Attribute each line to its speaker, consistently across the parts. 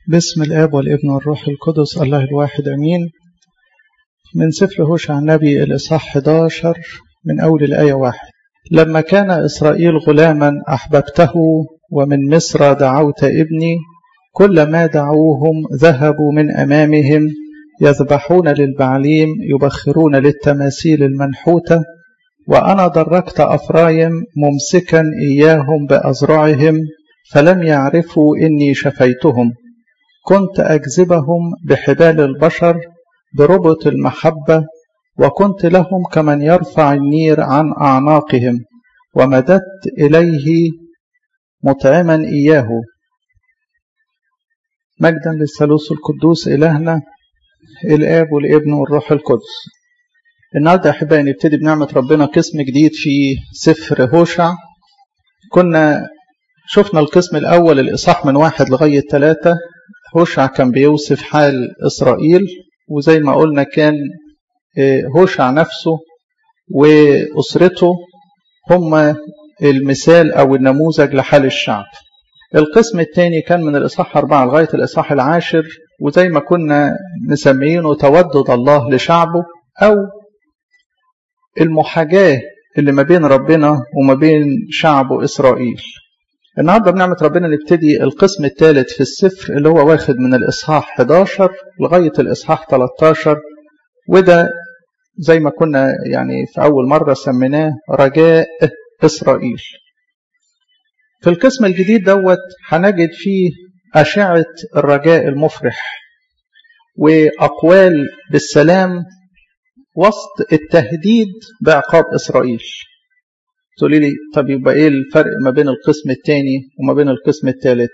Speaker 1: باسم الآب والابن والروح القدس الله الواحد أمين. من سفر هوشع النبي الإصحاح 11 من أول الآية 1. لما كان إسرائيل غلاما أحببته، ومن مصر دعوت ابني. كلما دعوهم ذهبوا من أمامهم، يذبحون للبعليم، يبخرون للتماثيل المنحوتة. وأنا دركت أفرايم ممسكا إياهم بأذرعهم، فلم يعرفوا إني شفيتهم. كنت أجذبهم بحبال البشر بربط المحبة، وكنت لهم كمن يرفع النير عن أعناقهم، ومددت إليه مطعما إياه. مجدا للثالوث القدوس إلهنا الآب والابن والروح القدس. النهارده أحبائي نبتدي بنعمة ربنا قسم جديد في سفر هوشع. كنا شفنا القسم الأول الإصحاح من 1 لغاية 3. هوشع كان بيوصف حال إسرائيل، وزي ما قلنا كان هوشع نفسه وأسرته هم المثال أو النموذج لحال الشعب. القسم الثاني كان من الإصحاح 4 لغاية الإصحاح 10، وزي ما كنا مسميينه تودد الله لشعبه، أو المحاجاة اللي ما بين ربنا وما بين شعبه إسرائيل. النهارده بنعمة ربنا نبتدي القسم الثالث في السفر، اللي هو واخد من الإصحاح 11 لغاية الإصحاح 13، وده زي ما كنا يعني في أول مرة سميناه رجاء إسرائيل. في القسم الجديد دوت هنجد فيه أشعة الرجاء المفرح وأقوال بالسلام وسط التهديد بعقاب إسرائيل. تقولي لي طب يبقى ايه الفرق ما بين القسم الثاني وما بين القسم الثالث؟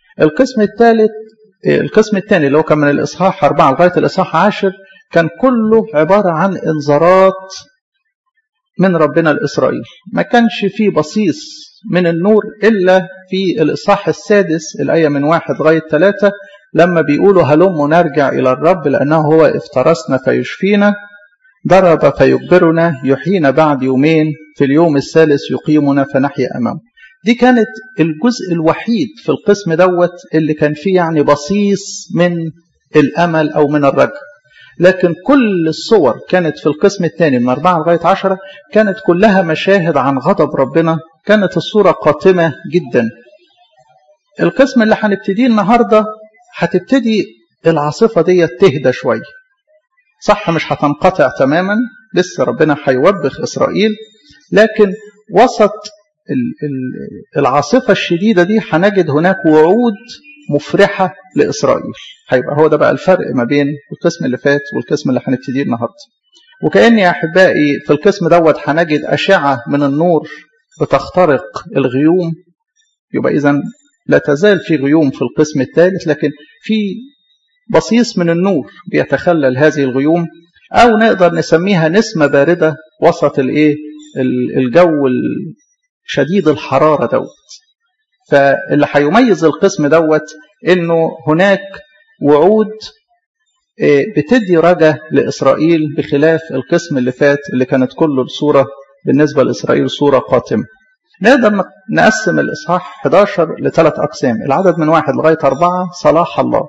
Speaker 1: القسم الثاني اللي هو كان من الإصحاح 4 لغاية الإصحاح 10 كان كله عبارة عن انذارات من ربنا لإسرائيل. ما كانش فيه بصيص من النور إلا في الإصحاح السادس الآية من 1 لغاية 3، لما بيقولوا هلم نرجع إلى الرب لأنه هو افترسنا فيشفينا، ضرب فيجبرنا، يحيينا بعد يومين، في اليوم الثالث يقيمنا فنحيا أمامه. دي كانت الجزء الوحيد في القسم دوت اللي كان فيه يعني بصيص من الأمل أو من الرجاء. لكن كل الصور كانت في القسم الثاني من 4 لغاية 10 كانت كلها مشاهد عن غضب ربنا. كانت الصورة قاتمة جدا. القسم اللي هنبتديه النهاردة هتبتدي العاصفة دي تهدى شوية، صح مش هتنقطع تماما، لسه ربنا هيوبخ إسرائيل، لكن وسط العاصفة الشديدة دي هنجد هناك وعود مفرحة لإسرائيل. هيبقى هو ده بقى الفرق ما بين القسم اللي فات والقسم اللي هنبتديه النهاردة. وكأني يا أحبائي في القسم دوت هنجد أشعة من النور بتخترق الغيوم. يبقى إذن لا تزال في غيوم في القسم الثالث، لكن في بصيص من النور بيتخلل هذه الغيوم، أو نقدر نسميها نسمة باردة وسط الجو شديد الحرارة دوت. فاللي هيميز القسم دوت إنه هناك وعود بتدي رجاء لإسرائيل، بخلاف القسم اللي فات اللي كانت كله الصورة بالنسبة لإسرائيل صورة قاتمة. نقدر نقسم الإصحاح 11 ل3 أقسام. العدد من 1 لغاية 4 صلاح الله،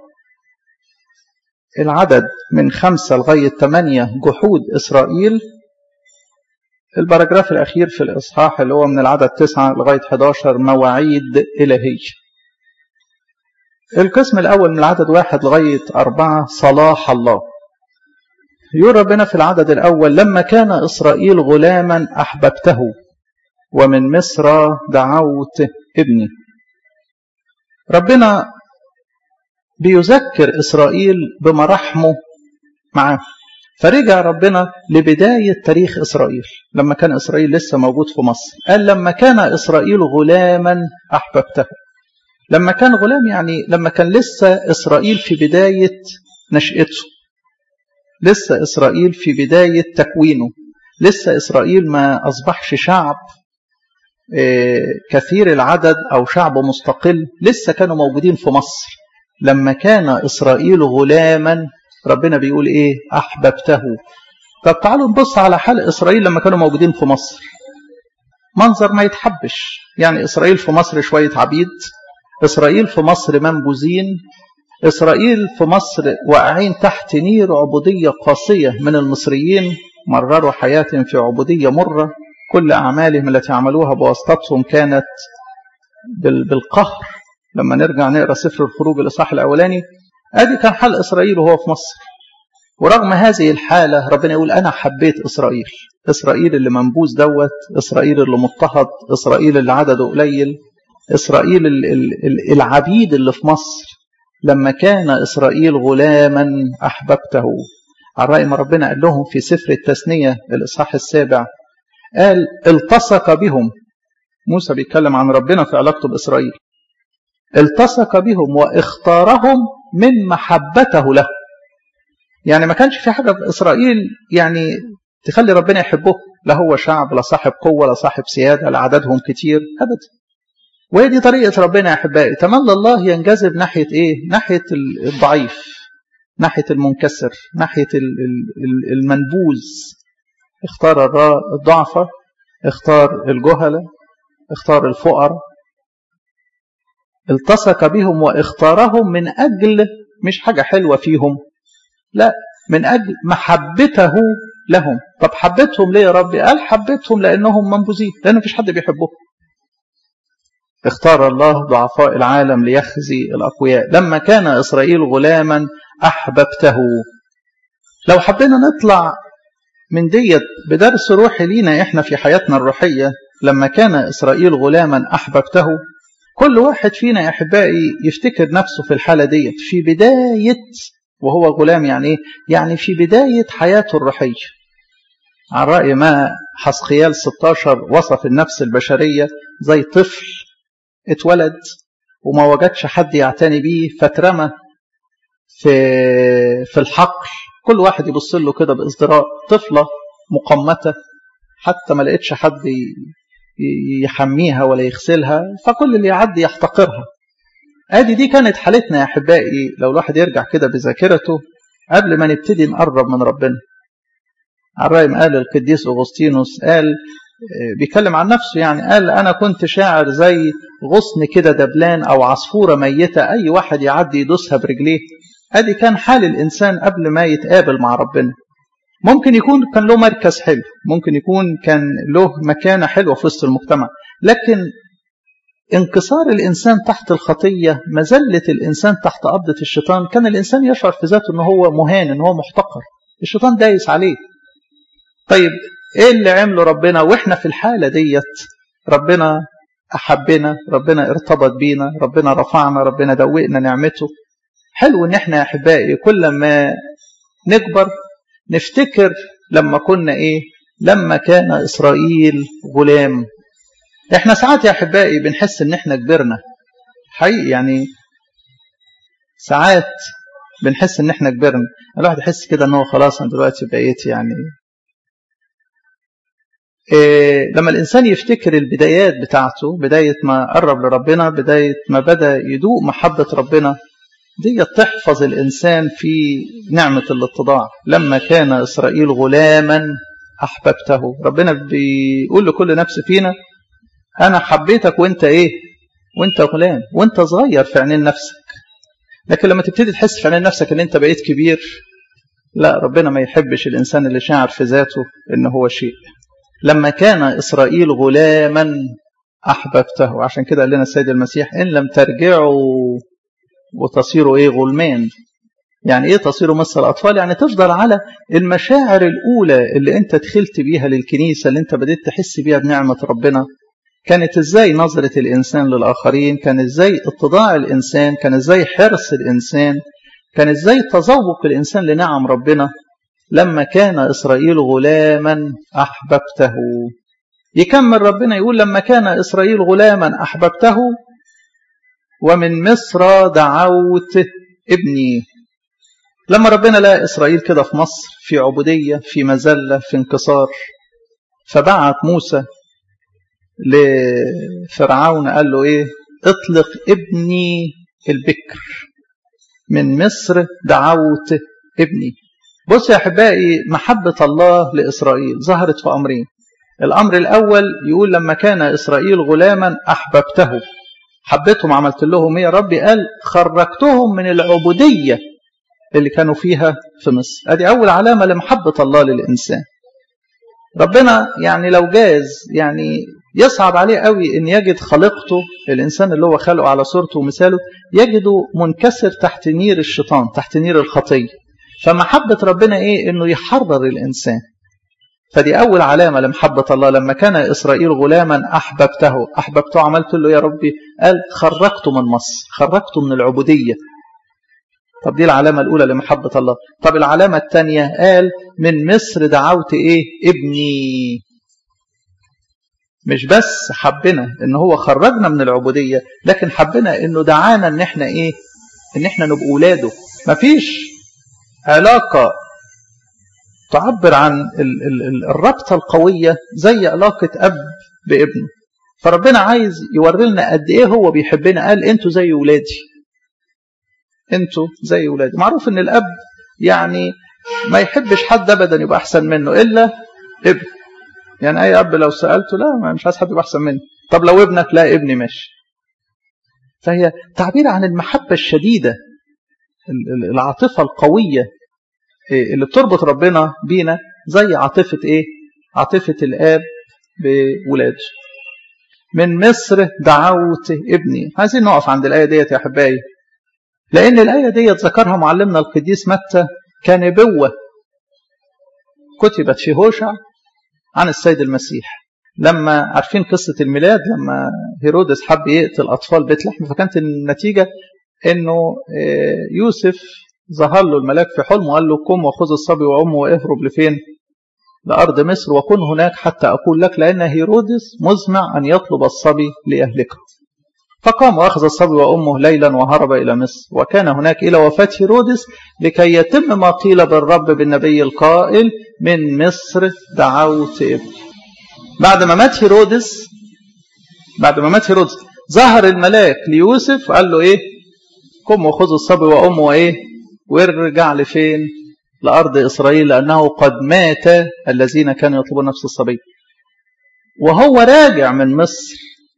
Speaker 1: العدد من 5 لغاية 8 جحود إسرائيل، الباراجراف الأخير في الإصحاح اللي هو من العدد 9 لغاية 11 مواعيد إلهية. القسم الأول من العدد 1 لغاية 4 صلاح الله. يقول ربنا في العدد الأول لما كان إسرائيل غلاما أحببته، ومن مصر دعوت ابني. ربنا بيذكر إسرائيل بمراحمه معاه، فرجع ربنا لبداية تاريخ إسرائيل لما كان إسرائيل لسه موجود في مصر. قال لما كان إسرائيل غلاما أحببته. لما كان غلام يعني لما كان لسه إسرائيل في بداية نشأته، لسه إسرائيل في بداية تكوينه، لسه إسرائيل ما أصبحش شعب كثير العدد أو شعب مستقل، لسه كانوا موجودين في مصر. لما كان إسرائيل غلاما ربنا بيقول إيه؟ أحببته. طب تعالوا نبص على حال إسرائيل لما كانوا موجودين في مصر. منظر ما يتحبش. يعني إسرائيل في مصر شوية عبيد، إسرائيل في مصر منبوذين، إسرائيل في مصر واقعين تحت نير عبودية قاسية من المصريين، مرروا حياتهم في عبودية مرة، كل أعمالهم التي عملوها بواسطتهم كانت بالقهر. لما نرجع نقرأ سفر الخروج الإصحاح الأولاني، أدي كان حال إسرائيل وهو في مصر. ورغم هذه الحالة ربنا يقول أنا حبيت إسرائيل، إسرائيل اللي منبوذ دوت، إسرائيل اللي مضطهد، إسرائيل اللي عدده قليل، إسرائيل العبيد اللي في مصر. لما كان إسرائيل غلاما أحببته. على رأي ما ربنا قال لهم في سفر التثنية الإصحاح 7، قال التصق بهم. موسى بيتكلم عن ربنا في علاقته بإسرائيل. التصق بهم واختارهم من محبته له. يعني ما كانش في حاجة في إسرائيل يعني تخلي ربنا يحبه، لا هو شعب، لا صاحب قوة، لا صاحب سيادة، لا عددهم كتير أبدا. وهي دي طريقة ربنا يا أحبائي. تملى الله ينجذب ناحية إيه؟ ناحية الضعيف، ناحية المنكسر، ناحية المنبوذ. اختار الضعفة، اختار الجهلة، اختار الفقراء. التصق بهم واختارهم من أجل مش حاجة حلوة فيهم، لا، من أجل محبته لهم. طب حبتهم ليه يا ربي؟ قال حبتهم لأنهم منبوذين، لأنه مفيش حد بيحبهم. اختار الله ضعفاء العالم ليخزي الأقوياء. لما كان إسرائيل غلاما أحببته. لو حبينا نطلع من ديت بدرس روحي لينا إحنا في حياتنا الروحية، لما كان إسرائيل غلاما أحببته، كل واحد فينا يا أحبائي يفتكر نفسه في الحالة ديت في بداية وهو غلام. يعني إيه؟ يعني في بداية حياته الروحية. على رأي ما حسقيال 16 وصف النفس البشرية زي طفل اتولد وما وجدش حد يعتني بيه، فاترمى في الحقل. كل واحد يبص له كده بازدراء، طفلة مقمتة، حتى ما لقيتش حد يحميها ولا يغسلها، فكل اللي يعدي يحتقرها. دي كانت حالتنا يا أحبائي. لو الواحد يرجع كده بذاكرته قبل ما نبتدي نقرب من ربنا. على رأي ما قال القديس أغسطينوس، قال بيتكلم عن نفسه، يعني قال أنا كنت شاعر زي غصن كده دبلان أو عصفورة ميتة، أي واحد يعدي يدوسها برجليه. ادي كان حال الإنسان قبل ما يتقابل مع ربنا. ممكن يكون كان له مركز حلو، ممكن يكون كان له مكانة حلوة في وسط المجتمع، لكن انكسار الإنسان تحت الخطية، مذلة الإنسان تحت قبضة الشيطان، كان الإنسان يشعر في ذاته أنه هو مهان، أنه هو محتقر، الشيطان دايس عليه. طيب إيه اللي عمله ربنا وإحنا في الحالة ديت؟ ربنا أحبنا، ربنا ارتبط بينا، ربنا رفعنا، ربنا دوقنا نعمته. حلو ان احنا يا احبائي كل ما نكبر نفتكر لما كنا ايه، لما كان اسرائيل غلام. احنا ساعات يا احبائي بنحس ان احنا كبرنا حقيقي، يعني ساعات بنحس ان احنا كبرنا. الواحد يحس كده ان هو خلاص انا دلوقتي بقيت يعني لما الانسان يفتكر البدايات بتاعته، بداية ما قرب لربنا، بداية ما بدأ يدوق محبة ربنا، دي تحفظ الإنسان في نعمة الاتضاع. لما كان إسرائيل غلاما أحببته. ربنا بيقول لكل نفس فينا أنا حبيتك وإنت إيه؟ وإنت غلام، وإنت صغير في عينين نفسك. لكن لما تبتدي تحس في عينين نفسك إن إنت بقيت كبير، لا، ربنا ما يحبش الإنسان اللي شاعر في ذاته إنه هو شيء. لما كان إسرائيل غلاما أحببته. عشان كده قال لنا السيد المسيح إن لم ترجعوا وتصيروا ايه؟ غلمان. يعني ايه تصيروا مثل الاطفال؟ يعني تفضل على المشاعر الاولى اللي انت دخلت بيها للكنيسه، اللي انت بديت تحس بيها بنعمه ربنا. كانت ازاي نظره الانسان للاخرين، كان ازاي اتضاع الانسان، كان ازاي حرص الانسان، كان ازاي تذوق الانسان لنعم ربنا. لما كان اسرائيل غلاما احببته. يكمل ربنا يقول لما كان اسرائيل غلاما احببته ومن مصر دعوت ابني. لما ربنا لقى إسرائيل كده في مصر في عبودية، في مذلة، في انكسار، فبعت موسى لفرعون قال له إيه؟ اطلق ابني البكر، من مصر دعوت ابني. بص يا أحبائي، محبة الله لإسرائيل ظهرت في أمرين. الأمر الأول يقول لما كان إسرائيل غلاما أحببته. حبيتهم عملت لهم ايه يا ربي؟ قال خرجتهم من العبودية اللي كانوا فيها في مصر. ادي اول علامة لمحبة الله للإنسان. ربنا يعني لو جاز يعني يصعب عليه قوي ان يجد خلقته، الانسان اللي هو خلقه على صورته ومثاله، يجده منكسر تحت نير الشيطان، تحت نير الخطية. فمحبة ربنا ايه؟ انه يحرر الانسان. فدي اول علامة لمحبة الله. لما كان اسرائيل غلاما احببته عملت له يا ربي؟ قال خرجته من مصر، خرجته من العبودية. طب دي العلامة الاولى لمحبة الله. طب العلامة الثانية قال من مصر دعوت ايه؟ ابني. مش بس حبنا ان هو خرجنا من العبودية، لكن حبنا انه دعانا ان احنا ايه؟ ان احنا نبقى اولاده. مفيش علاقة تعبر عن الرابطة القوية زي علاقة اب بابنه. فربنا عايز يوري لنا قد ايه هو بيحبنا. قال انتوا زي ولادي، انتوا زي ولادي. معروف ان الاب يعني ما يحبش حد ابدا يبقى احسن منه الا ابن. يعني اي اب لو سالته لا مش عايز حد يبقى احسن منه. طب لو ابنك لا ابني ماشي. فهي تعبير عن المحبه الشديده، العاطفه القويه اللي بتربط ربنا بينا، زي عاطفه ايه؟ عاطفه الاب بولاده. من مصر دعوت ابني. عايزين نقف عند الايه ديت يا احبائي، لان الايه ديت ذكرها معلمنا القديس متى كنبوه كتبت في هوشع عن السيد المسيح. لما عارفين قصة الميلاد، لما هيرودس حب يقتل أطفال بيت لحم، فكانت النتيجة أنه يوسف ظهر له الملاك في حلم وقال له قم وخذ الصبي وأمه واهرب لفين؟ لأرض مصر وكن هناك حتى أقول لك، لأن هيرودس مزمع أن يطلب الصبي ليهلكه. فقام وأخذ الصبي وأمه ليلا وهرب إلى مصر، وكان هناك إلى وفاة هيرودس لكي يتم ما قيل بالرب بالنبي القائل من مصر دعوت ابني. بعد ما مات هيرودس ظهر الملاك ليوسف وقال له ايه؟ قم وخذ الصبي وأمه وايه؟ وارجع لفين؟ لأرض إسرائيل، لأنه قد مات الذين كانوا يطلبون نفس الصبي. وهو راجع من مصر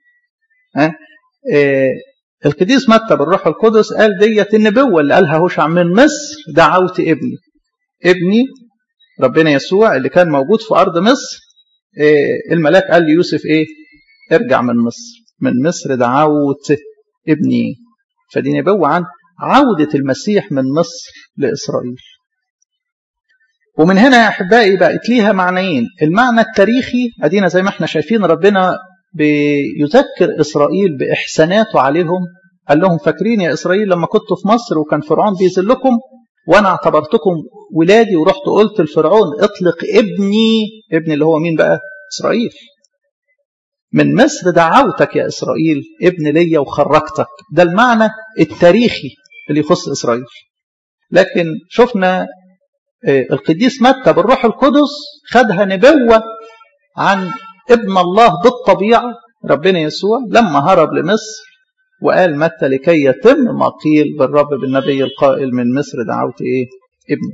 Speaker 1: القديس متى بالروح القدس قال ديت النبوة اللي قالها هوشع، من مصر دعوت ابني. ابني ربنا يسوع اللي كان موجود في أرض مصر. الملاك قال ليوسف ايه؟ ارجع من مصر، من مصر دعوت ابني. فدي نبوة عن عودة المسيح من مصر لإسرائيل. ومن هنا يا أحبائي بقت ليها معنيين. المعنى التاريخي أدينا زي ما احنا شايفين ربنا بيذكر إسرائيل بإحساناته عليهم. قال لهم فاكرين يا إسرائيل لما كنتوا في مصر وكان فرعون بيذلكم وأنا اعتبرتكم ولادي ورحت قلت لفرعون اطلق ابني اللي هو مين بقى؟ إسرائيل. من مصر دعوتك يا إسرائيل، ابن ليا وخرجتك. ده المعنى التاريخي اللي يخص إسرائيل. لكن شفنا القديس متى بالروح القدس خدها نبوة عن ابن الله بالطبيعة ربنا يسوع لما هرب لمصر، وقال متى لكي يتم ما قيل بالرب بالنبي القائل من مصر دعوت ايه؟ ابني.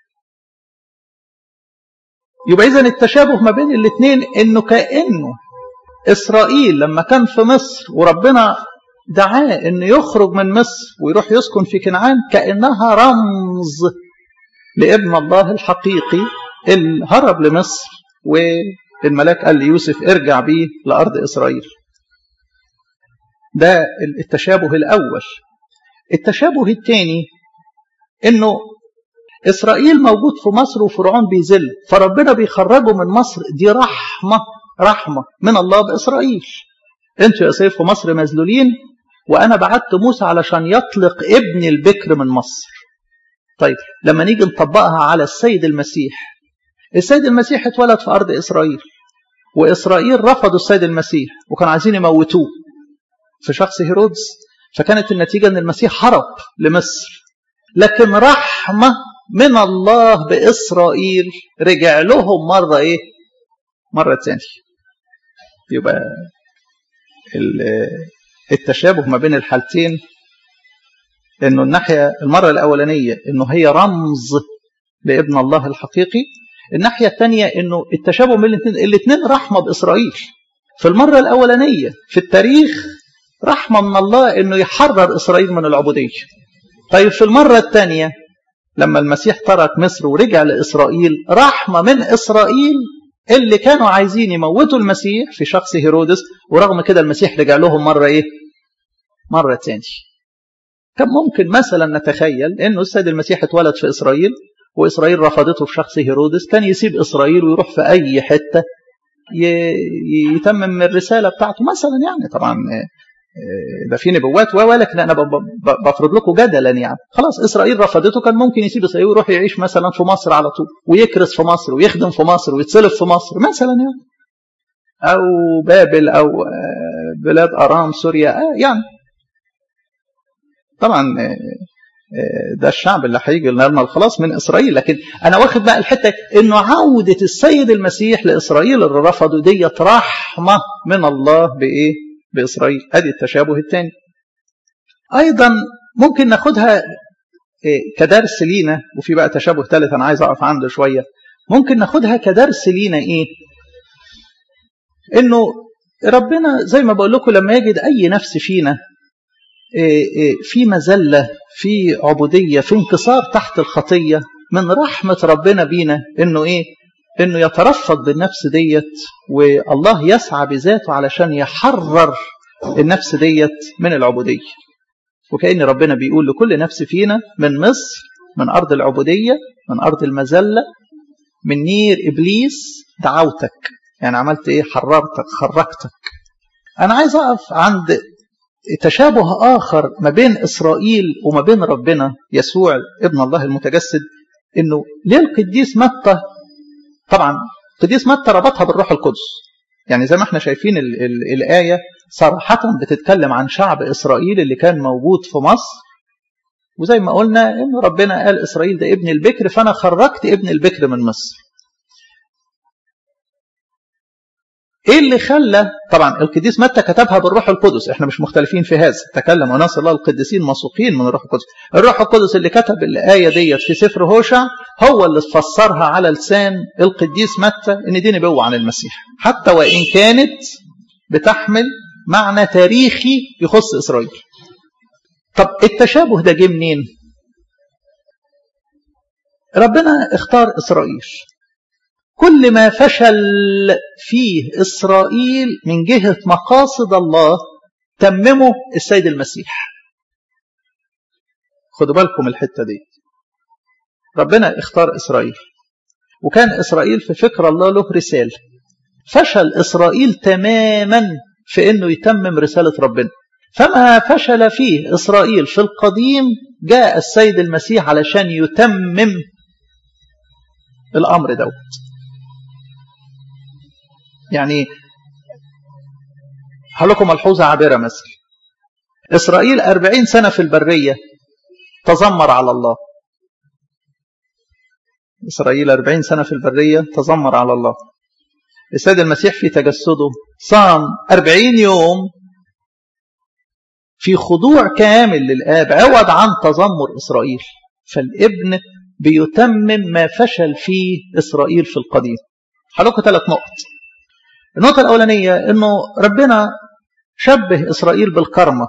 Speaker 1: يبقى إذن التشابه ما بين الاثنين انه كأنه إسرائيل لما كان في مصر وربنا دعاه انه يخرج من مصر ويروح يسكن في كنعان، كأنها رمز لابن الله الحقيقي اللي هرب لمصر والملاك قال ليوسف ارجع بيه لأرض إسرائيل. ده التشابه الأول. التشابه الثاني انه إسرائيل موجود في مصر وفرعون بيذل، فربنا بيخرجه من مصر. دي رحمة من الله بإسرائيل. انتوا يا سيف في مصر مذلولين، وأنا بعت موسى علشان يطلق ابن البكر من مصر. طيب لما نيجي نطبقها على السيد المسيح، السيد المسيح اتولد في أرض إسرائيل، وإسرائيل رفضوا السيد المسيح وكانوا عايزين يموتوه في شخص هيرودس. فكانت النتيجة أن المسيح هرب لمصر. لكن رحمة من الله بإسرائيل رجع لهم مرة ثانية. يبقى التشابه ما بين الحالتين انه الناحية المرة الأولانية انه هي رمز لابن الله الحقيقي، الناحية الثانية انه التشابه بين الاثنين رحمة بإسرائيل. في المرة الأولانية في التاريخ رحمة من الله إنه يحرر إسرائيل من العبودية. طيب في المرة الثانية لما المسيح ترك مصر ورجع لإسرائيل، رحمة من إسرائيل اللي كانوا عايزين يموتوا المسيح في شخص هيرودس، ورغم كده المسيح رجع لهم مرة إيه؟ مرة تاني. كان ممكن مثلا نتخيل إنه السيد المسيح اتولد في إسرائيل وإسرائيل رفضته في شخص هيرودس، كان يسيب إسرائيل ويروح في أي حتة يتمم الرسالة بتاعته مثلا. يعني طبعا ده في نبوات ولكن أنا بفرض لكم جدلا. يعني خلاص إسرائيل رفضته، كان ممكن يسيب إسرائيل ويروح يعيش مثلا في مصر على طول، ويكرس في مصر ويخدم في مصر ويتصلب في مصر مثلا يعني، أو بابل أو بلاد أرام سوريا يعني. طبعا ده الشعب اللي هيجي لنا الخلاص من إسرائيل. لكن أنا واخد بقى الحتة إنه عودة السيد المسيح لإسرائيل اللي رفضوا ديت رحمة من الله بإيه؟ بإسرائيل. هذه التشابه الثاني. أيضا ممكن ناخدها كدرس لينا، وفي بقى تشابه ثالث أنا عايز أقف عنده شوية. ممكن ناخدها كدرس لينا إيه؟ إنه ربنا زي ما بقول لكم لما يجد أي نفس فينا في مذلة، في عبودية، في انكسار تحت الخطية، من رحمة ربنا بينا إنه إيه؟ إنه يترفق بالنفس ديت، والله يسعى بذاته علشان يحرر النفس ديت من العبودية. وكأن ربنا بيقول لكل نفس فينا من مصر، من أرض العبودية، من أرض المذلة، من نير إبليس دعوتك. يعني عملت إيه؟ حررتك، خرجتك. أنا عايز أقف عند تشابه آخر ما بين إسرائيل وما بين ربنا يسوع ابن الله المتجسد. إنه ليه القديس متى، طبعا القديس متى ربطها بالروح القدس. يعني زي ما احنا شايفين الآية صراحة بتتكلم عن شعب إسرائيل اللي كان موجود في مصر، وزي ما قلنا إن ربنا قال إسرائيل ده ابن البكر، فأنا خرجت ابن البكر من مصر. ايه اللي خلى؟ طبعا القديس متى كتبها بالروح القدس، احنا مش مختلفين في هذا. تكلم وناس الله القديسين موثوقين من الروح القدس. الروح القدس اللي كتب الآية ديت في سفر هوشع هو اللي فسرها على لسان القديس متى ان دي نبوة عن المسيح، حتى وان كانت بتحمل معنى تاريخي يخص إسرائيل. طب التشابه ده جه منين؟ ربنا اختار إسرائيل. كل ما فشل فيه إسرائيل من جهة مقاصد الله تممه السيد المسيح. خدوا بالكم الحتة دي. ربنا اختار إسرائيل، وكان إسرائيل في فكر الله له رسالة. فشل إسرائيل تماما في أنه يتمم رسالة ربنا. فما فشل فيه إسرائيل في القديم جاء السيد المسيح علشان يتمم الأمر دوت. يعني هقول لكم ملحوظة عابرة. مثلا إسرائيل 40 سنة في البرية تذمر على الله. إسرائيل 40 سنة في البرية تذمر على الله. السيد المسيح في تجسده صام 40 يوم في خضوع كامل للآب عوض عن تذمر إسرائيل. فالابن بيتمم ما فشل فيه إسرائيل في القديم. هقول لكم 3 نقط. النقطة الأولانية أنه ربنا شبه إسرائيل بالكرمة.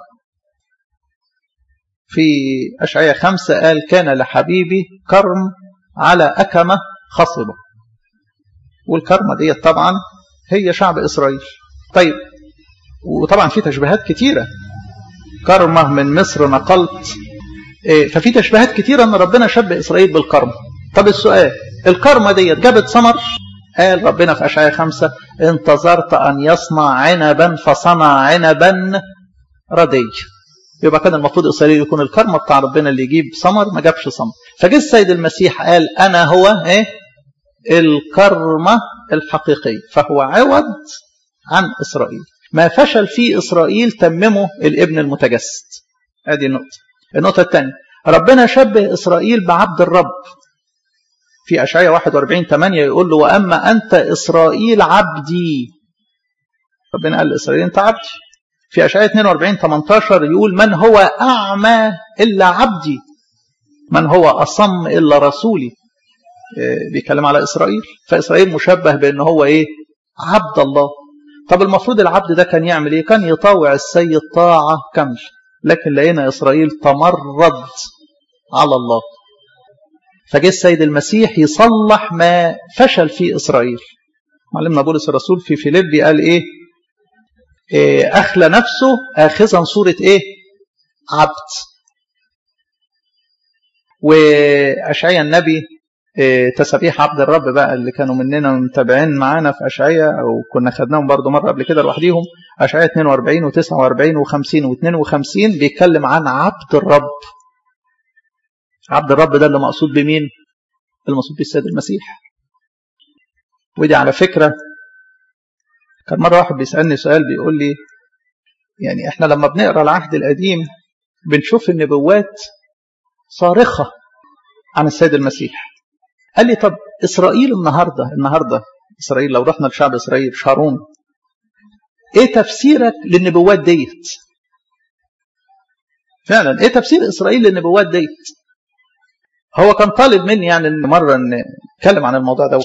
Speaker 1: في أشعياء 5 قال كان لحبيبي كرم على أكمة خصبة. والكرمة دي طبعا هي شعب إسرائيل. طيب، وطبعا في تشبيهات كتيرة. كرمة من مصر نقلت. ففي تشبيهات كتيرة أن ربنا شبه إسرائيل بالكرمة. طب السؤال، الكرمة دي جابت ثمر؟ قال ربنا في أشعياء 5 انتظرت أن يصنع عنبا فصنع عنبا ردي. يبقى كان المفروض إسرائيل يكون الكرمة بتاع ربنا اللي يجيب ثمر، ما جابش ثمر. فجاء السيد المسيح قال أنا هو الكرمة الحقيقية، فهو عوض عن إسرائيل. ما فشل فيه إسرائيل تممه الابن المتجسد. هذه النقطة. النقطة الثانية، ربنا شبه إسرائيل بعبد الرب. في أشعياء 41:8 يقول له وأما أنت إسرائيل عبدي. ربنا قال لإسرائيل أنت عبدي. في أشعياء 42:18 يقول من هو أعمى إلا عبدي، من هو أصم إلا رسولي. بيتكلم على إسرائيل. فإسرائيل مشبه بأنه هو عبد الله. طب المفروض العبد ده كان يعمل ايه؟ كان يطاوع السيد طاعة كاملة، لكن لقينا إسرائيل تمرد على الله، فجاء السيد المسيح يصلح ما فشل فيه إسرائيل. معلمنا بولس الرسول في فيليبي قال ايه؟ أخلى نفسه آخذا صورة ايه؟ عبد. وأشعياء النبي تسابيح عبد الرب بقى اللي كانوا مننا متابعين معانا في أشعياء، أو كنا خدناهم برضو مرة قبل كده لوحديهم، أشعياء 42 و49 و50 و52 بيتكلم عن عبد الرب. عبد الرب ده اللي مقصود بمين؟ المقصود بالسيد المسيح. ودي على فكرة كان مرة واحد بيسألني سؤال بيقول لي يعني احنا لما بنقرأ العهد القديم بنشوف النبوات صارخة عن السيد المسيح. قال لي طب إسرائيل النهاردة إسرائيل، لو رحنا لشعب إسرائيل شارون، ايه تفسيرك للنبوات ديت؟ فعلا ايه تفسير إسرائيل للنبوات ديت؟ هو كان طالب مني يعني مرة نتكلم عن الموضوع دوت،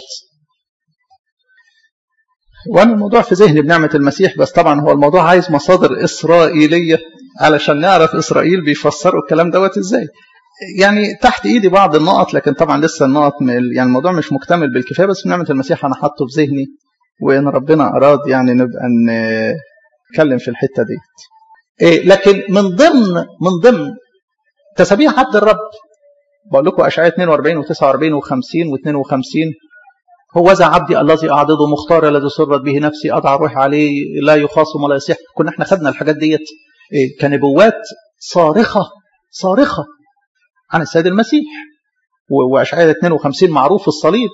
Speaker 1: وانا الموضوع في ذهني بنعمة المسيح، بس طبعا هو الموضوع عايز مصادر إسرائيلية علشان نعرف إسرائيل بيفسروا الكلام دوت ازاي. يعني تحت ايدي بعض النقط، لكن طبعا لسه النقط يعني الموضوع مش مكتمل بالكفايه، بس بنعمة المسيح انا حاطه في ذهني، وان ربنا اراد يعني نبقى نتكلم في الحته دي. لكن من ضمن تسابيح عبد الرب بقول لكم أشعياء 42 و49 و50 و52، هو ذا عبدي الذي أعضده مختار الذي سرت به نفسي أضع روحي عليه لا يخاصم ولا يصيح. كنا احنا خدنا الحاجات ديت كنبوات صارخة عن السيد المسيح. وأشعياء 52 معروف الصليب.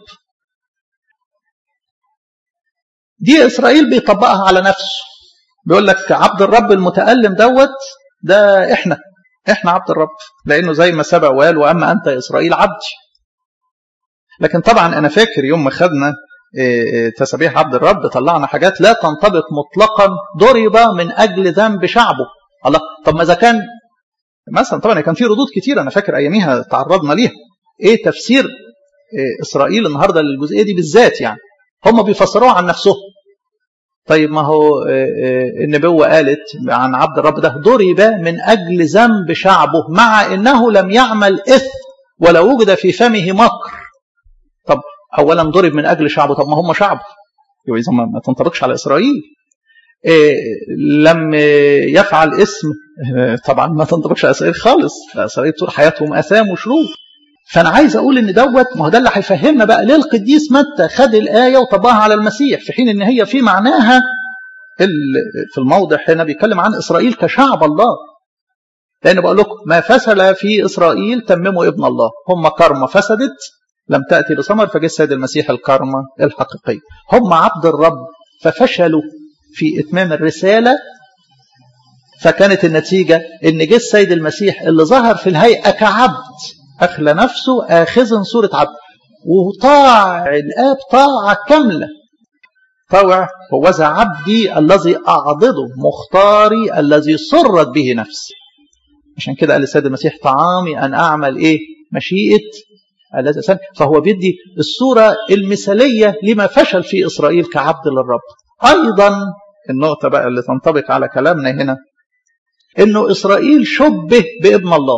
Speaker 1: دي إسرائيل بيطبقها على نفسه، بيقول لك عبد الرب المتألم دوت ده احنا عبد الرب، لأنه زي ما سبق وقال وأما أنت يا إسرائيل عبدي. لكن طبعا أنا فاكر يوم ما خدنا تسابيح عبد الرب طلعنا حاجات لا تنطبق مطلقا، ضرب من أجل ذنب شعبه. الله، طب ما إذا كان مثلا طبعا كان في ردود كتير أنا فاكر أياميها تعرضنا ليها، إيه تفسير إسرائيل النهاردة للجزئية دي بالذات؟ يعني هم بيفسروها عن نفسهم. طيب ما هو النبوة قالت عن عبد الرب ده ضرب من أجل ذنب شعبه مع إنه لم يعمل إثم ولا وجد في فمه مكر. طب أولا ضرب من أجل شعبه، طب ما هم شعبه، يبقى إذا ما تنطبقش على إسرائيل. لم يفعل إثم، طبعا ما تنطبقش على إسرائيل خالص، إسرائيل طول حياتهم أثام وشرور. فأنا عايز أقول إن دوت، ما هو ده اللي هيفهمنا بقى ليه القديس متى خد الآية وطبقها على المسيح، في حين إن هي في معناها في الموضع هنا بيتكلم عن إسرائيل كشعب الله. لأن بقول لكم ما فشل في إسرائيل تمموا ابن الله، هم كرمة فسدت لم تأتي بثمر، فجاء السيد المسيح الكرمة الحقيقية. هم عبد الرب ففشلوا في إتمام الرسالة، فكانت النتيجة إن جاء السيد المسيح اللي ظهر في الهيئة كعبد، أخلى نفسه آخذا صورة عبد، وطاع الآب طاعة كاملة. طاوع هو ذا عبدي الذي أعضده مختاري الذي سرت به نفسي. عشان كده قال السيد المسيح طعامي أن أعمل إيه؟ مشيئة الذي أسأل. فهو بيدي الصورة المثالية لما فشل في إسرائيل كعبد للرب. أيضا النقطة بقى اللي تنطبق على كلامنا هنا، إنه إسرائيل شبه بابن الله.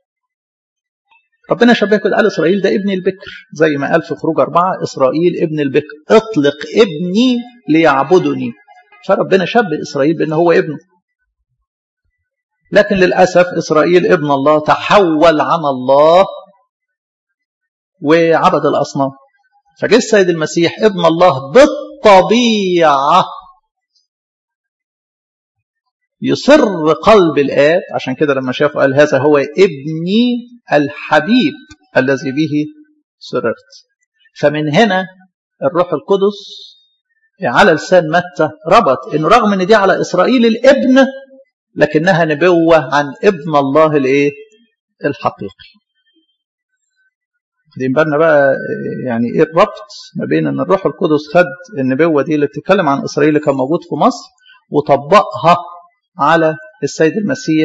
Speaker 1: ربنا شبه كده، قال إسرائيل ده ابن البكر، زي ما قال في خروج 4 إسرائيل ابن البكر، اطلق ابني ليعبدني. فربنا شبه إسرائيل بأنه هو ابنه. لكن للأسف إسرائيل ابن الله تحول عن الله وعبد الأصنام. فجاء السيد المسيح ابن الله بالطبيعة يسر قلب الآب. عشان كده لما شافه قال هذا هو ابني الحبيب الذي به سررت. فمن هنا الروح القدس على لسان متى ربط انه رغم ان دي على إسرائيل الابن، لكنها نبوة عن ابن الله الايه الحقيقي. خدين بالنا بقى يعني ايه الربط ما بين ان الروح القدس خد النبوة دي اللي بتتكلم عن إسرائيل اللي كان موجود في مصر وطبقها على السيد المسيح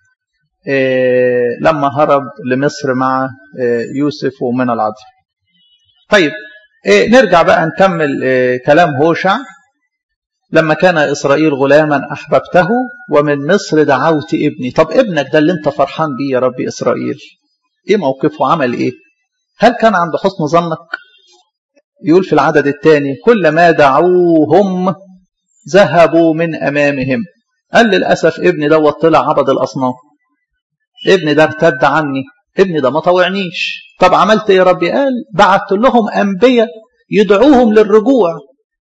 Speaker 1: لما هرب لمصر مع يوسف ومن العذراء. طيب نرجع بقى نكمل كلام هوشع. لما كان إسرائيل غلاما أحببته ومن مصر دعوت ابني. طب ابنك ده اللي انت فرحان بيه يا ربي إسرائيل، ايه موقفه؟ عمل ايه؟ هل كان عند حسن ظنك؟ يقول في العدد الثاني كلما دعوهم ذهبوا من أمامهم. قال للأسف ابني ده طلع عبد الأصنام، ابني ده ارتد عني، ابني ده ما طوعنيش. طب عملت ايه يا ربي؟ قال بعت لهم أنبياء يدعوهم للرجوع.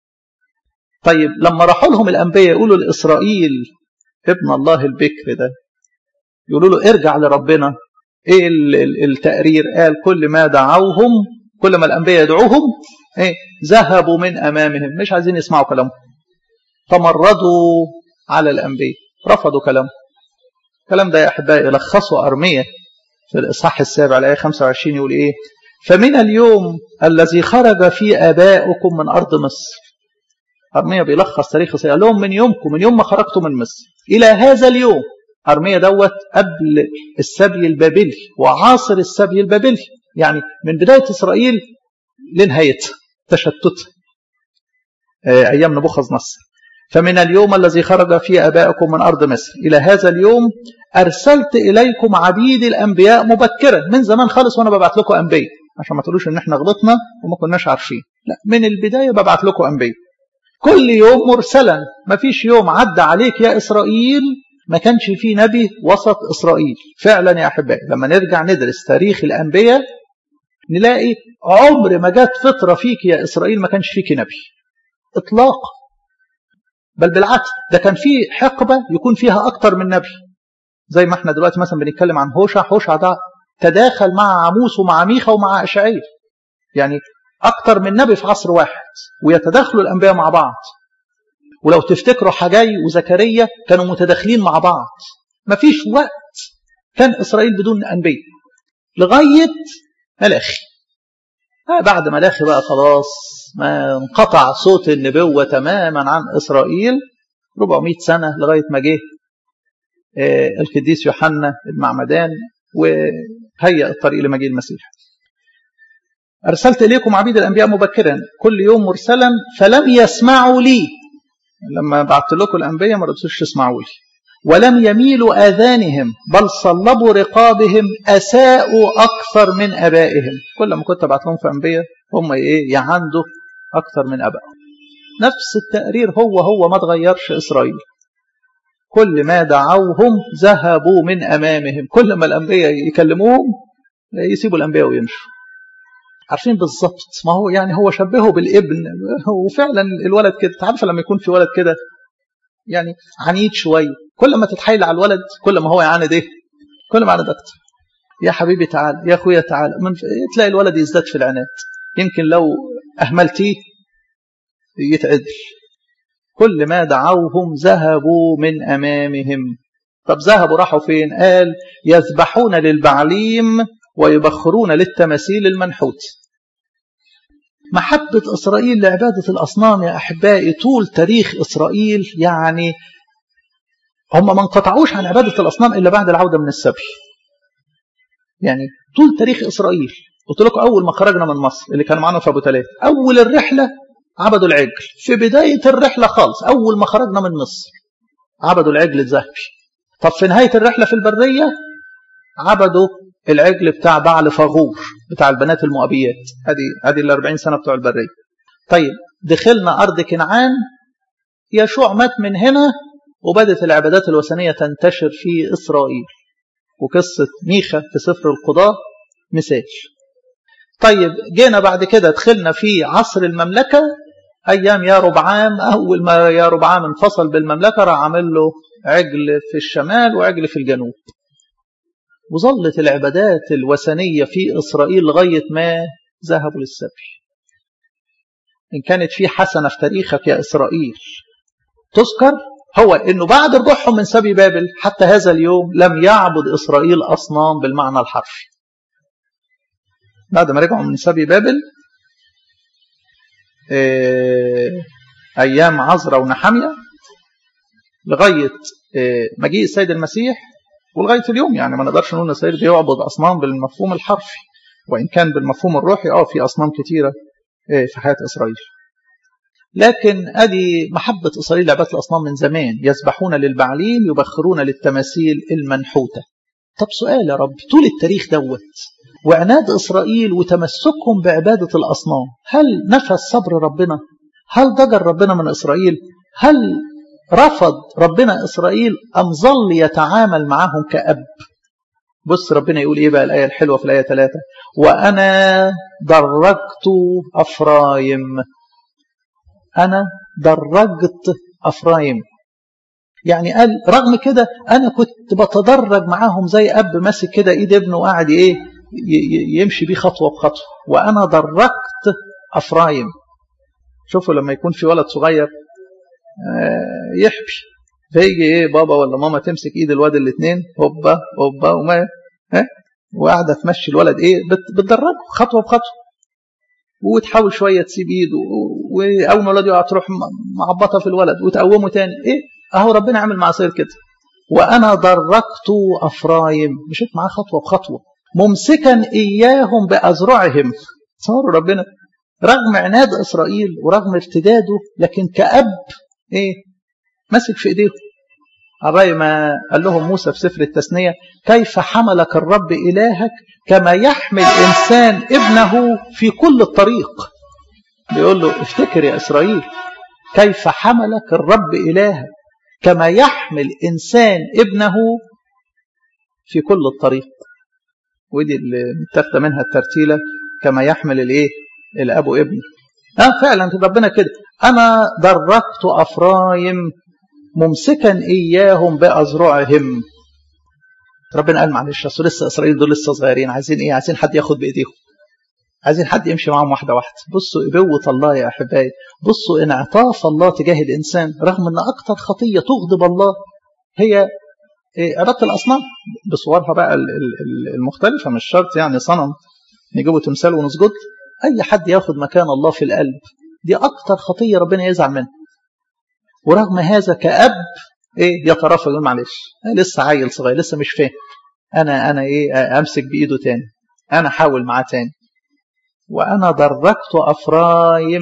Speaker 1: طيب لما راحوا لهم الأنبياء يقولوا لإسرائيل ابن الله البكر ده، يقولوا له ارجع لربنا، ايه التقرير؟ قال كل ما دعوهم، كل ما الأنبياء يدعوهم ايه؟ ذهبوا من أمامهم، مش عايزين يسمعوا كلامهم، تمردوا على الأنبياء، رفضوا كلامهم. الكلام ده يا أحبائي يلخصوا أرمية في الإصحاح 7 الآية 25 يقول ايه؟ فمن اليوم الذي خرج فيه آباؤكم من أرض مصر. أرمية بيلخص تاريخ إسرائيل، قال لهم من يومكم، من يوم ما خرجتوا من مصر إلى هذا اليوم. أرمية قبل السبي البابلي وعاصر السبي البابلي، يعني من بداية إسرائيل لنهايتها تشتت أيام نبوخذ نصر. فمن اليوم الذي خرج فيه آباؤكم من أرض مصر إلى هذا اليوم أرسلت إليكم عبيد الأنبياء مبكرا. من زمان خالص وأنا ببعت لكم أنبياء، عشان ما تقولوش إن إحنا غلطنا وما كناش عارفين، لا، من البداية ببعت لكم أنبياء كل يوم مرسلا. ما فيش يوم عدى عليك يا إسرائيل ما كانش فيه نبي وسط إسرائيل. فعلا يا أحبائي لما نرجع ندرس تاريخ الأنبياء نلاقي عمر ما جات فترة فيك يا إسرائيل ما كانش فيك نبي إطلاقا، بل بالعكس ده كان فيه حقبة يكون فيها أكتر من نبي. زي ما احنا دلوقتي مثلا بنتكلم عن هوشع ده تداخل مع عموس ومع ميخا ومع أشعياء، يعني أكتر من نبي في عصر واحد، ويتداخلوا الأنبياء مع بعض. ولو تفتكروا حجاي وزكريا كانوا متداخلين مع بعض. ما فيش وقت كان إسرائيل بدون أنبياء لغاية ملاخي. بعد ملاخي بقى خلاص ما انقطع صوت النبوة تماما عن إسرائيل 400 سنة لغاية ما جه القديس يوحنا المعمدان وهيأ الطريق لمجيء المسيح. أرسلت إليكم عبيد الأنبياء مبكرا كل يوم مرسلا فلم يسمعوا لي. لما بعت لكم الأنبياء ما رضوش يسمعوا لي. ولم يميلوا آذانهم بل صلبوا رقابهم، أساءوا أكثر من أبائهم. كل ما كنت بعت لهم في أنبياء هم يعندوا أكثر من أبائهم. نفس التقرير هو ما تغيرش إسرائيل. كل ما دعوهم ذهبوا من أمامهم. كل ما الأنبياء يكلموهم يسيبوا الأنبياء ويمشوا. عارفين بالظبط، ما هو يعني هو شبهه بالابن، وفعلا الولد كده. تعرف لما يكون في ولد كده يعني عنيد شويه، كل ما تتحايل على الولد كل ما هو يعاند ايه؟ كل ما عاند اكتر. يا حبيبي تعال، يا اخويا تعال، تلاقي الولد يزداد في العناد. يمكن لو اهملتيه يتعدل. كل ما دعوهم ذهبوا من امامهم. طب ذهبوا راحوا فين؟ قال يذبحون للبعليم ويبخرون للتماثيل المنحوت. محبة إسرائيل لعبادة الأصنام يا أحبائي طول تاريخ إسرائيل، يعني هم ما انقطعوش عن عبادة الأصنام إلا بعد العودة من السبي. يعني طول تاريخ إسرائيل، قلت لكم أول ما خرجنا من مصر اللي كان معنا في أبو تلات، أول الرحلة عبدوا العجل. في بداية الرحلة خالص أول ما خرجنا من مصر عبدوا العجل الذهبي. طب في نهاية الرحلة في البرية عبدوا العجل بتاع بعل فغور بتاع البنات المؤبيات. هذه ال 40 سنة بتوع البرية. طيب دخلنا أرض كنعان، يشوع مات من هنا وبدت العبادات الوثنية تنتشر في إسرائيل. وقصة ميخا في سفر القضاء مثال. طيب جينا بعد كده دخلنا في عصر المملكة أيام يا ربعام. أول ما يا ربعام انفصل بالمملكة راح عمل له عجل في الشمال وعجل في الجنوب. وظلت العبادات الوثنية في إسرائيل لغاية ما ذهبوا للسبي. إن كانت في حسنة في تاريخك يا إسرائيل تذكر هو إنه بعد رجوعهم من سبي بابل حتى هذا اليوم لم يعبد إسرائيل أصنام بالمعنى الحرفي. بعد ما رجعوا من سبي بابل أيام عزرا ونحمية لغاية مجيء السيد المسيح ولغاية اليوم، يعني ما نقدرش نقول إسرائيل بيعبد أصنام بالمفهوم الحرفي، وإن كان بالمفهوم الروحي في أصنام كتيرة في حياة إسرائيل. لكن ادي محبة إسرائيل لعبادة الأصنام من زمان، يسبحون للبعليم يبخرون للتماثيل المنحوتة. طب سؤال يا رب، طول التاريخ دوت وعناد إسرائيل وتمسكهم بعبادة الأصنام، هل نفى الصبر ربنا؟ هل ضجر ربنا من إسرائيل؟ هل رفض ربنا إسرائيل أم ظل يتعامل معهم كأب؟ بص ربنا يقول إيه بقى الآية الحلوة في الآية 3: وأنا درجت أفرايم. أنا درجت أفرايم، يعني قال رغم كده أنا كنت بتدرج معاهم زي أب ماسك كده إيد ابنه وقاعد إيه يمشي بيه خطوة بخطوة. وأنا درجت أفرايم. شوفوا لما يكون في ولد صغير يحبي، فيجي ايه بابا ولا ماما تمسك ايد الواد الاثنين هوبا هوبا وما وقاعده تمشي الولد ايه بتدرجه خطوه بخطوه، وتحاول شويه تسيب ايده، واول ما الولد يقع تروح معبطه في الولد وتقومه تاني. ايه اهو ربنا عمل مع صير كده. وانا درجت افرايم، مشيت معاه خطوه بخطوه ممسكا اياهم باذرعهم. صاروا ربنا رغم عناد إسرائيل ورغم ارتداده لكن كأب إيه مسك في إيديهم. الرأي ما قال لهم موسى في سفر التثنية: كيف حملك الرب إلهك كما يحمل إنسان ابنه في كل الطريق. بيقول له افتكر يا إسرائيل، كيف حملك الرب إلهك كما يحمل إنسان ابنه في كل الطريق. ودي اللي متاخده منها الترتيلة كما يحمل الايه الاب ابنه. فعلا ربنا كده: انا درجت افرايم ممسكا اياهم باذرعهم. ربنا قال معلش اصل لسه اسرائيل دول لسه صغيرين، عايزين ايه؟ عايزين حد ياخد بايديهم، عايزين حد يمشي معاهم واحده واحده. بصوا ابوه الله يا احبائي، بصوا انعطاف الله تجاه الانسان رغم ان اكتر خطيه تغضب الله هي عباده الاصنام بصورها بقى المختلفه. مش شرط يعني صنم نجيبه تمثال ونسجد، اي حد ياخد مكان الله في القلب دي اكتر خطيه ربنا يزعل منها. ورغم هذا كأب يترافع يقول معلش لسه عيل صغير لسه مش فاهم، انا امسك بايده تاني، انا احاول معاه تاني. وانا درجت افرايم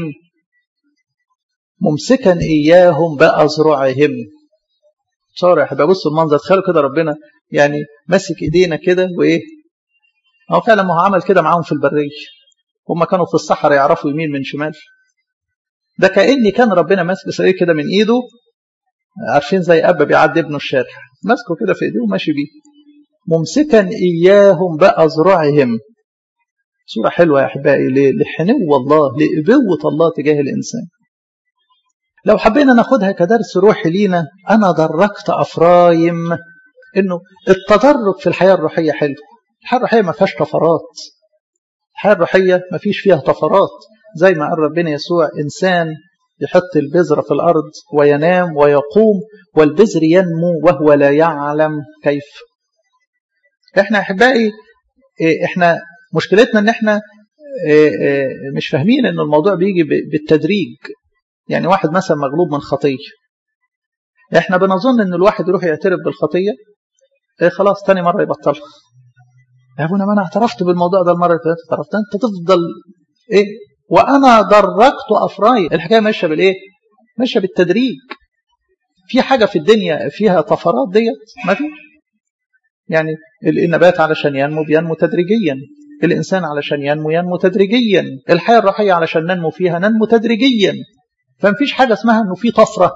Speaker 1: ممسكا اياهم باذرعهم. صار يا احبابي بصوا المنظر، تخيلوا كده ربنا يعني ماسك ايدينا كده وايه. هو فعلا ما هو عمل كده معاهم في البريه، هم كانوا في الصحراء يعرفوا يمين من شمال. ده كأني كان ربنا ماسك اسرائيل كده من ايده، عارفين زي اب بيعدي ابنه الشارع ماسكه كده في ايديه وماشي بيه ممسكا اياهم باذرعهم. صوره حلوه يا احبائي لحنو الله، لابوه الله تجاه الانسان. لو حبينا ناخدها كدرس روحي لينا، انا درجت افرايم، انه التدرج في الحياه الروحيه حلو. الحياه الروحيه ما فيهاش طفرات، الحياه الروحيه ما فيش فيها طفرات. زي ما قال ربنا يسوع: انسان يحط البذرة في الارض وينام ويقوم والبذر ينمو وهو لا يعلم كيف. احنا احبائي احنا مشكلتنا ان احنا مش فاهمين ان الموضوع بيجي بالتدريج. يعني واحد مثلا مغلوب من خطيه، احنا بنظن ان الواحد يروح يعترف بالخطيه خلاص تاني مره يبطلها. يا ابونا ما انا اعترفت بالموضوع ده المره اللي فاتت، اعترفت، انت تفضل ايه؟ وانا درجت افراي. الحكايه ماشيه بالايه؟ ماشيه بالتدريج. في حاجه في الدنيا فيها طفرات ديت؟ ما فيش. يعني النبات علشان ينمو بينمو تدريجيا، الانسان علشان ينمو تدريجيا، الحياه الروحيه علشان ننمو فيها ننمو تدريجيا. فمفيش حاجه اسمها انه في طفره.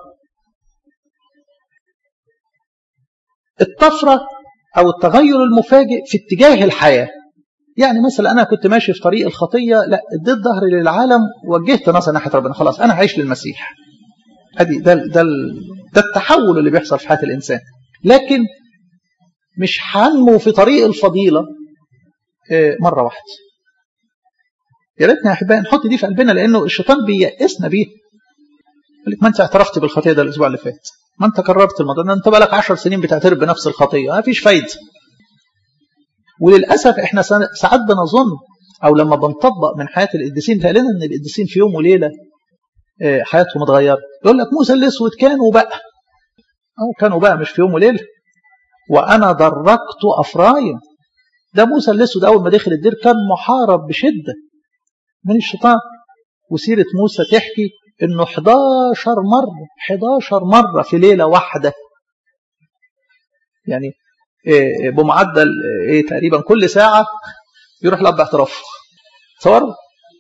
Speaker 1: الطفره او التغير المفاجئ في اتجاه الحياه. يعني مثلا انا كنت ماشي في طريق الخطيه، لا اديت ظهري للعالم وجهت نظري ناحيه ربنا، خلاص انا هعيش للمسيح. ادي ده التحول اللي بيحصل في حياه الانسان. لكن مش هنمو في طريق الفضيله مره واحده. يا ريتنا يا احبائي نحط دي في قلبنا، لانه الشيطان بييأسنا بيه. يقول لك ما انت اعترفت بالخطيه ده الاسبوع اللي فات، ما انت كررت الموضوع ده، انت بقالك 10 سنين بتعترف بنفس الخطيه، ما فيش فايده. وللاسف احنا ساعات بنظن او لما بنطبق من حياه القديسين تقال لنا ان القديسين في يوم وليله حياتهم اتغيرت. يقول لك موسى الاسود كان وبقى، او كانوا بقى مش في يوم وليله. وانا درجت افرايم. ده موسى الاسود اول ما دخل الدير كان محارب بشده من الشيطان. وسيره موسى تحكي انه 11 مرة في ليلة واحدة، يعني بمعدل تقريبا كل ساعة يروح الأب اعتراف. تصوروا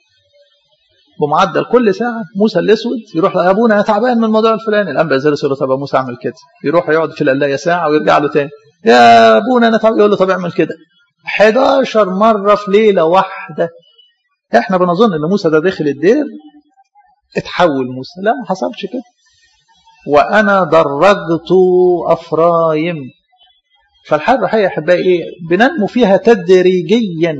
Speaker 1: بمعدل كل ساعة موسى الأسود يروح يا أبونا أنا تعبان من الموضوع الفلاني، الأنبا يزال يقول له طب موسى أعمل كده، يروح يقعد في القلاية ساعة ويرجع له تاني يا أبونا أنا تعبان، يقول له طب اعمل كده. 11 مرة في ليلة واحدة. احنا بنظن ان موسى ده داخل الدير اتحول موسى، لا ما حصلش كده. وأنا درجت أفرايم. فالحياة الروحية يا أحبائي بننمو فيها تدريجيا.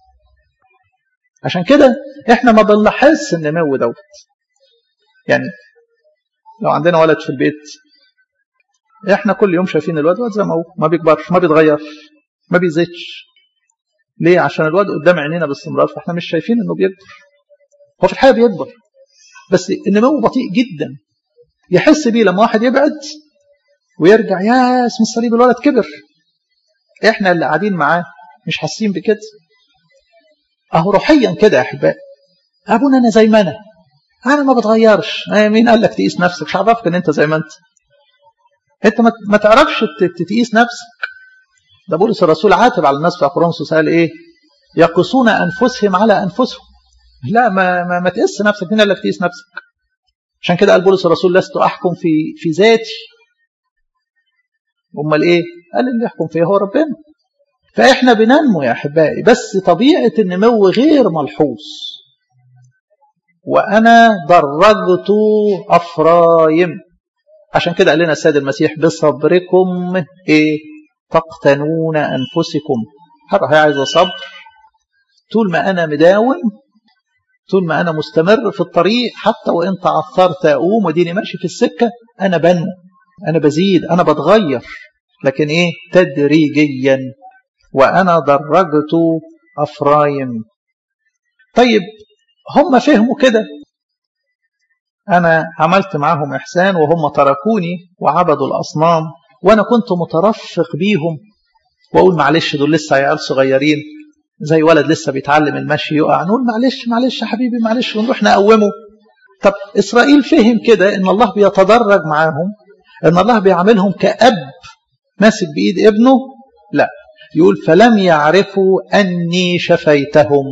Speaker 1: عشان كده احنا ما بنلاحظش النمو دوت. يعني لو عندنا ولد في البيت احنا كل يوم شايفين الواد زي ما هو، ما بيكبرش ما بيتغيرش ما بيزيدش. ليه؟ عشان الواد قدام عينينا باستمرار، فاحنا مش شايفين انه بيكبر. هو في الحقيقة بيكبر بس النمو بطيء جدا. يحس بيه لما واحد يبعد ويرجع يا اسم الصليب الولد كبر. احنا اللي قاعدين معاه مش حاسين بكده. اهو روحيا كده يا احبائي. ابونا انا زي ما انا ما بتغيرش. مين قال لك تقيس نفسك؟ مش عرفك ان انت زي ما انت ما تعرفش تقيس نفسك. ده بولس الرسول عاتب على الناس في كورنثوس قال ايه؟ يقيسون انفسهم على انفسهم. لا ما تقيس نفسك. مين قال لك تقيس نفسك؟ عشان كده قال بولس الرسول لست احكم في ذاتي. امال ايه؟ قال اللي يحكم فيه هو ربنا. فاحنا بننمو يا احبائي بس طبيعه النمو غير ملحوظ. وأنا درجت أفرايم. عشان كده قال لنا السيد المسيح بصبركم تقتنون أنفسكم. هي عايزة صبر. طول ما أنا مداوم، طول ما أنا مستمر في الطريق، حتى وإن تعثرت أقوم وديني ماشي في السكة، أنا بنمو، أنا بزيد، أنا بتغير، لكن تدريجيا. وأنا درجت أفرايم. طيب هم فهموا كده. أنا عملت معهم إحسان وهم تركوني وعبدوا الأصنام، وأنا كنت مترفق بيهم وأقول معلش دول لسه عيال صغيرين، زي ولد لسه بيتعلم المشي يقع، نقول معلش يا حبيبي معلش ونروح نقومه. طب إسرائيل فهم كده إن الله بيتدرج معاهم، إن الله بيعاملهم كأب ماسك بإيد ابنه. لا، يقول فلم يعرفوا أني شفيتهم.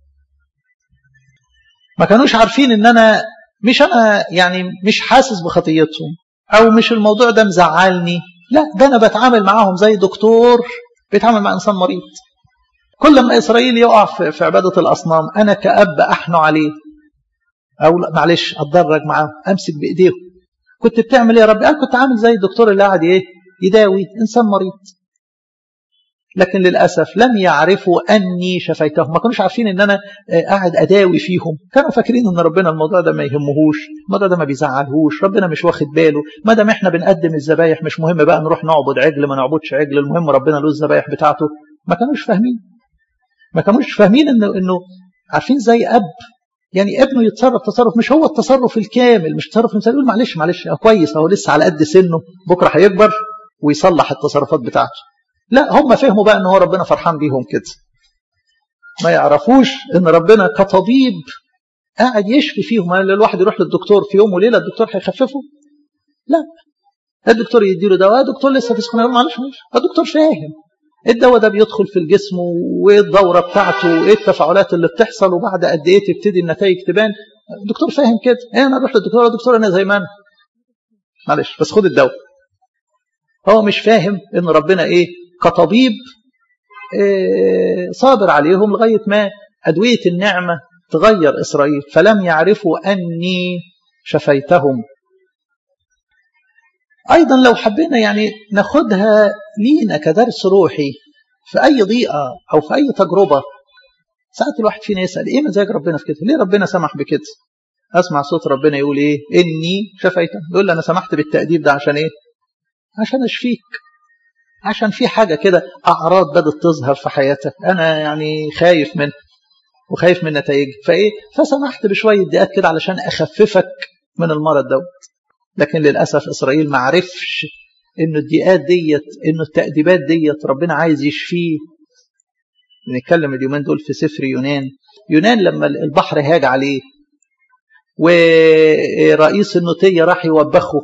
Speaker 1: ما كانوش عارفين ان انا مش حاسس بخطيتهم، او مش الموضوع ده مزعلني. لا، ده انا بتعامل معاهم زي دكتور بيتعامل مع انسان مريض. كل ما اسرائيل يقع في عبادة الاصنام انا كأب احنو عليه، او معلش اتدرج معاهم امسك بايديهم. كنت بتعمل ايه يا رب؟ كنت عامل زي الدكتور اللي قاعد يداوي انسان مريض. لكن للأسف لم يعرفوا أني شفيتهم. ما كانوش عارفين أن أنا قاعد أداوي فيهم. كانوا فاكرين أن ربنا الموضوع ده ما يهمهوش، الموضوع ده ما بيزعلهوش، ربنا مش واخد باله، ما دام احنا بنقدم الذبايح مش مهم بقى نروح نعبد عجل ما نعبدش عجل، المهم ربنا له الذبايح بتاعته. ما كانوش فاهمين انه عارفين زي أب يعني ابنه يتصرف تصرف مش هو التصرف الكامل، مش تصرف المثال. يقول معلش كويس اهو لسه على قد سنه، بكره هيكبر ويصلح التصرفات بتاعته. لا، هم فهموا بقى ان هو ربنا فرحان بيهم كده. ما يعرفوش ان ربنا كطبيب قاعد يشفي فيهم. الواحد يروح للدكتور في يوم وليله الدكتور هيخففه؟ لا، الدكتور يديله دواء، الدكتور لسه في سخونه، معلش الدكتور فاهم الدواء ده بيدخل في الجسم وايه الدوره بتاعته وايه التفاعلات اللي بتحصل وبعد قد ايه تبتدي النتائج تبان. الدكتور فاهم كده. انا اروح للدكتور، الدكتور انا زي ما انا، معلش بس خد الدواء. هو مش فاهم ان ربنا كطبيب صابر عليهم لغاية ما أدوية النعمة تغير إسرائيل. فلم يعرفوا أني شفيتهم. أيضا لو حبينا ناخدها لينا كدرس روحي في أي ضيقة أو في أي تجربة، ساعات الواحد فينا يسأل إيه مزاج ربنا في كده؟ ليه ربنا سمح بكده؟ أسمع صوت ربنا يقول إني شفيتهم. يقول لي أنا سمحت بالتأديب ده عشان عشان أشفيك، عشان في حاجة كده أعراض بدأت تظهر في حياتك أنا خايف منها وخايف من نتائج فسمحت بشوية دقات كده علشان أخففك من المرض دوت. لكن للأسف إسرائيل ما عرفش إنه الدقات ديت، إنه التأديبات ديت ربنا عايز يشفيه. نتكلم اليومين دول في سفر يونان لما البحر هاج عليه ورئيس النوتية راح يوبخه،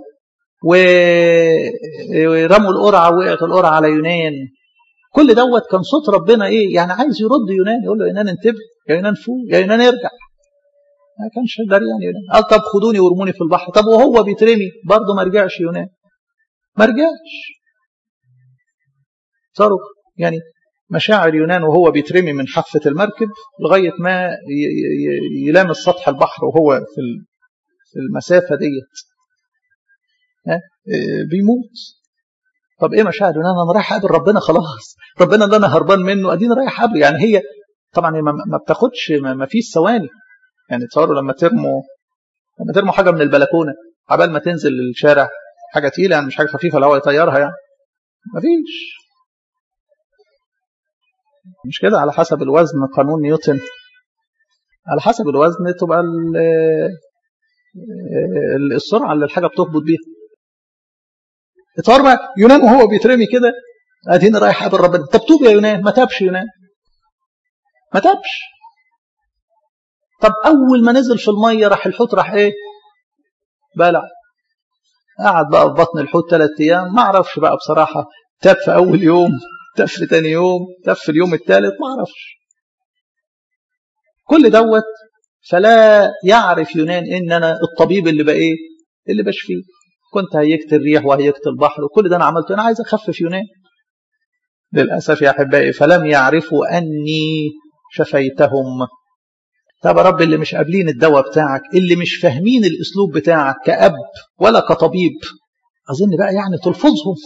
Speaker 1: ورموا القرعة وقعت القرعة على يونان. كل دوت كان صوت ربنا ايه؟ يعني عايز يرد يونان، يقول له يونان انتبه، يا يونان فوق، يا يونان ارجع. ما كانش دريان يونان. قال طب خدوني ورموني في البحر. طب وهو بيترمي برضه ما رجعش يونان، ما رجعش. صاروا يعني مشاعر يونان وهو بيترمي من حافة المركب لغاية ما يلامس سطح البحر وهو في المسافة ديت بيموت. طب ايه مشاعر يونان؟ انا رايح اقابل ربنا خلاص، ربنا اللي انا هربان منه اديني رايح اقابله. يعني هي طبعا ما بتاخدش، ما فيش ثواني. يعني تصوروا لما ترموا حاجة من البلكونة عبال ما تنزل الشارع، حاجة تقيلة يعني، مش حاجة خفيفة الهواء يطيرها يعني، ما فيش. مش كده؟ على حسب الوزن، قانون نيوتن، على حسب الوزن تبقى السرعة اللي الحاجة بتهبط بيها. تصور بقى يونان وهو بيترمي كده اديني رايح قابل ربنا. طب توب يا يونان، ما تابش يونان، ما تابش. طب اول ما نزل في الميه راح الحوت راح ايه؟ بلع. قعد بقى في بطن الحوت 3 ايام، ما اعرفش بقى بصراحه، تاب في اول يوم، تاب في ثاني يوم، تاب في اليوم الثالث، ما اعرفش. كل دوت فلا يعرف يونان ان انا الطبيب اللي بقى ايه؟ اللي بشفيه. كنت هيجت الريح وهيجت البحر وكل ده انا عملته، انا عايز اخفف يونان. للاسف يا احبائي فلم يعرفوا اني شفيتهم. طب يا رب اللي مش قابلين الدواء بتاعك، اللي مش فاهمين الاسلوب بتاعك كأب ولا كطبيب، اظن بقى يعني تلفظهم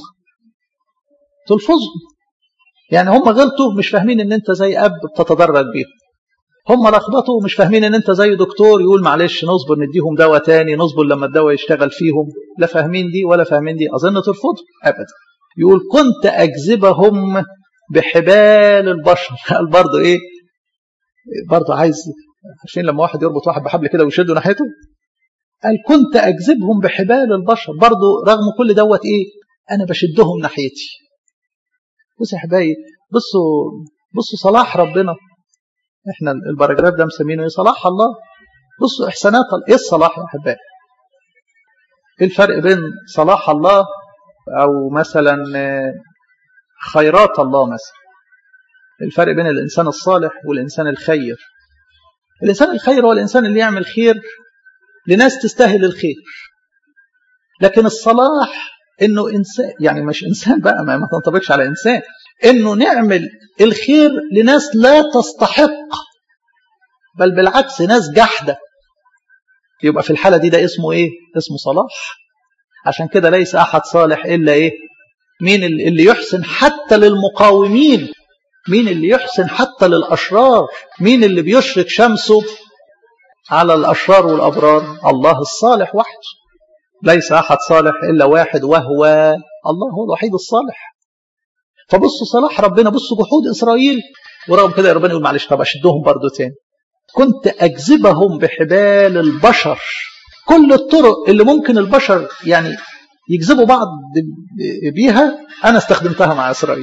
Speaker 1: يعني. هم غلطوا مش فاهمين ان انت زي اب بتتدرج بيهم، هم لخبطوا مش فاهمين ان انت زي دكتور يقول معلش نصبر نديهم دواء تاني، نصبر لما الدواء يشتغل فيهم. لا فاهمين دي ولا فاهمين دي، اظن ترفضهم ابدا. يقول كنت اجذبهم بحبال البشر. قال برضه ايه؟ برضه عايز، عارفين لما واحد يربط واحد بحبل كده ويشده ناحيته؟ قال كنت اجذبهم بحبال البشر. برضه رغم كل دوت ايه؟ انا بشدهم ناحيتي. بصوا يا حبايبي، بصوا صلاح ربنا. احنا الباراجراف ده مسمينه ايه؟ صلاح الله. بصوا احسانات ايه الصلاح يا حبايبي؟ ايه الفرق بين صلاح الله او مثلا خيرات الله مثلا؟ الفرق بين الانسان الصالح والانسان الخير. الانسان الخير هو الانسان اللي يعمل خير لناس تستاهل الخير. لكن الصلاح انه انسان، يعني مش انسان بقى، ما تنطبقش على انسان، انه نعمل الخير لناس لا تستحق، بل بالعكس ناس جحده. يبقى في الحاله دي ده اسمه ايه؟ اسمه صلاح. عشان كده ليس احد صالح الا ايه؟ مين اللي يحسن حتى للمقاومين؟ مين اللي يحسن حتى للاشرار؟ مين اللي بيشرق شمسه على الاشرار والابرار؟ الله الصالح وحده. ليس احد صالح الا واحد وهو الله، هو الوحيد الصالح. فبصوا صلاح ربنا، بصوا جحود اسرائيل، ورغم كده ربنا يقول معلش طب اشدهم برضو تاني. كنت اجذبهم بحبال البشر. كل الطرق اللي ممكن البشر يعني يجذبوا بعض بيها انا استخدمتها مع اسرائيل.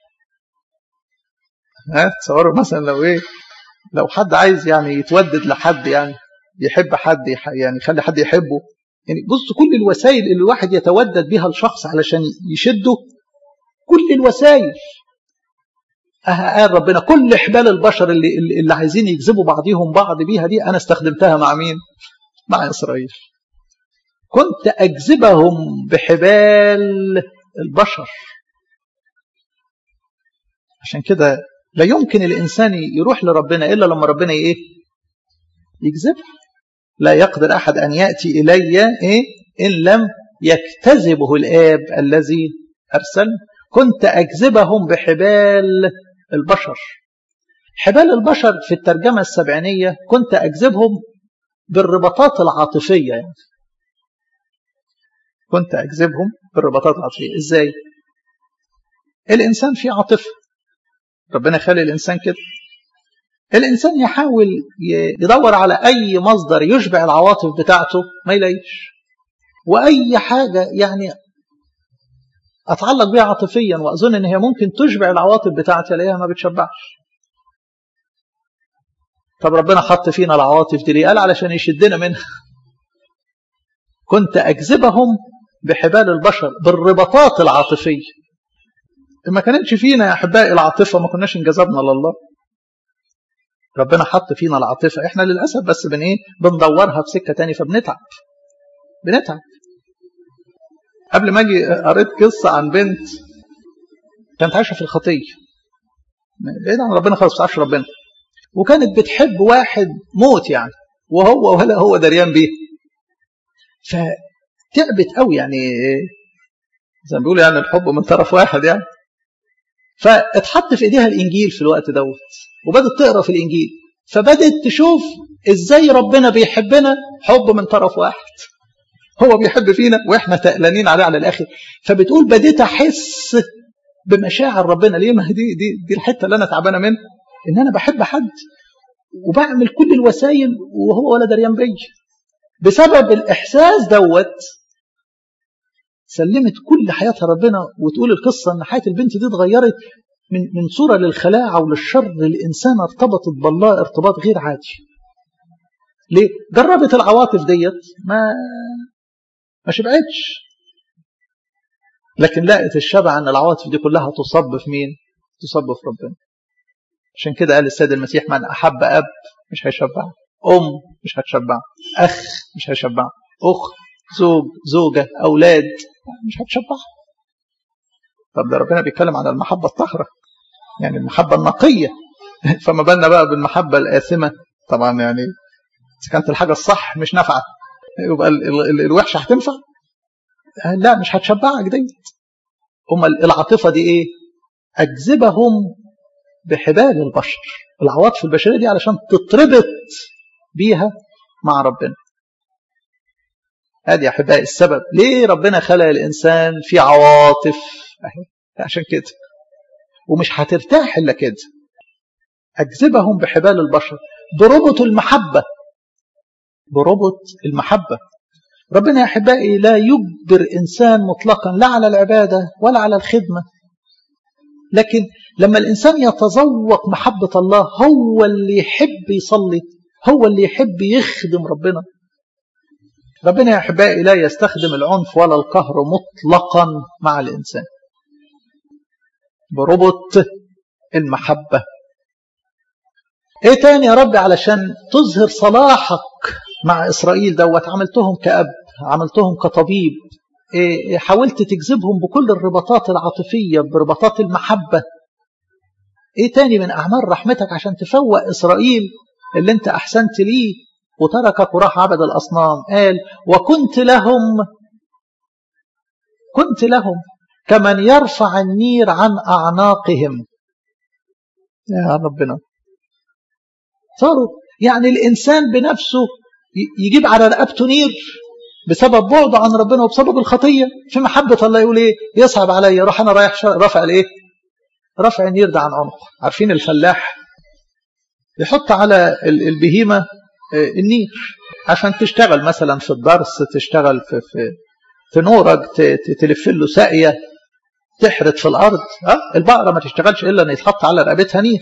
Speaker 1: تصوروا مثلا لو ايه، لو حد عايز يعني يتودد لحد، يعني يحب حد، يعني يخلي حد يحبه، يعني بصوا كل الوسائل اللي الواحد يتودد بها الشخص علشان يشده، كل الوسائل. قال ربنا كل حبال البشر اللي عايزين يجذبوا بعضهم بعض بيها دي انا استخدمتها مع مين؟ مع اسرائيل. كنت اجذبهم بحبال البشر. عشان كده لا يمكن الانسان يروح لربنا الا لما ربنا ايه؟ يجذبه. لا يقدر احد ان ياتي الي ايه؟ ان لم يجتذبه الاب الذي ارسلني. كنت اجذبهم بحبال البشر. حبال البشر في الترجمة السبعينية كنت أجذبهم بالرباطات العاطفية. يعني كنت أجذبهم بالرباطات العاطفية. إزاي؟ الإنسان فيه عاطفة، ربنا خلق الإنسان كده. الإنسان يحاول يدور على أي مصدر يشبع العواطف بتاعته ما يلاقيش، وأي حاجة يعني أتعلق بها عاطفيا وأظن إن هي ممكن تشبع العواطف بتاعتي ألاقيها ما بتشبعش. طب ربنا حط فينا العواطف دي ليه؟ قال علشان يشدنا منها. كنت أجذبهم بحبال البشر، بالرباطات العاطفية. ما كانتش فينا يا أحبائي العاطفة ما كناش انجذبنا لله. ربنا حط فينا العاطفة، احنا للأسف بس بندورها في سكة تاني، فبنتعب. قبل ما اجي قريت قصة عن بنت كانت عايشة في الخطية، بعيد عن ربنا خالص، ما بتعرفش ربنا، وكانت بتحب واحد موت يعني، وهو ولا هو دريان بيه. فتعبت قوي يعني، زي ما بيقولوا يعني الحب من طرف واحد يعني. فاتحط في ايديها الانجيل في الوقت دوت، وبدت تقرا في الانجيل، فبدت تشوف ازاي ربنا بيحبنا حب من طرف واحد. هو بيحب فينا واحنا تقلانين عليه على الاخر. فبتقول بديت احس بمشاعر ربنا. ليه؟ ما دي الحته اللي انا تعبانه منها، ان انا بحب حد وبعمل كل الوسائل وهو ولا دريان بيا. بسبب الاحساس دوت سلمت كل حياتها ربنا. وتقول القصه ان حياه البنت دي اتغيرت من صوره للخلاعه وللشر. الانسان ارتبطت بالله ارتباط غير عادي. ليه؟ جربت العواطف ديت ما شبعتش، لكن لقت الشبع ان العواطف دي كلها تصب في مين؟ تصب في ربنا. عشان كده قال السيد المسيح: من احب اب مش هيشبعه، مش هتشبعه، اخ مش هيشبعه، اخت، زوج، زوجه، اولاد مش هتشبعه. طب ده ربنا بيتكلم عن المحبه الطاهره، يعني المحبه النقيه. فما بالنا بقى بالمحبه الآثمه؟ طبعا يعني اذا كانت الحاجه الصح مش نافعه، يبقى الوحشه هتنفع؟ لا، مش هتشبعك دي. العاطفه دي ايه؟ اجذبهم بحبال البشر. العواطف البشريه دي علشان تتربط بيها مع ربنا. ادي يا احبائي السبب ليه ربنا خلق الانسان في عواطف، عشان كده. ومش هترتاح الا كده. اجذبهم بحبال البشر بربط المحبه، بربط المحبه. ربنا يا احبائي لا يجبر انسان مطلقا لا على العباده ولا على الخدمه، لكن لما الانسان يتذوق محبه الله هو اللي يحب يصلي، هو اللي يحب يخدم ربنا. ربنا يا احبائي لا يستخدم العنف ولا القهر مطلقا مع الانسان، بربط المحبه. ايه تاني يا رب علشان تظهر صلاحك مع اسرائيل دوت؟ عملتهم كأب، عملتهم كطبيب، حاولت تجذبهم بكل الرباطات العاطفية، برباطات المحبة. ايه تاني من اعمال رحمتك عشان تفوق اسرائيل اللي انت احسنت ليه وتركك وراح عبد الاصنام؟ قال: وكنت لهم كمن يرفع النير عن اعناقهم. يا ربنا، صاروا يعني الانسان بنفسه يجيب على رقبته نير بسبب بعده عن ربنا وبسبب الخطيه. في محبه الله يقول ايه؟ يصعب عليا اروح انا رايح رافع الايه؟ رفع النير ده عن عنقه. عارفين الفلاح يحط على البهيمه النير عشان تشتغل مثلا في الضرس، تشتغل في نورج، تلف له ساقيه، تحرث في الارض. البقره ما تشتغلش الا ان يتحط على رقبتها نير.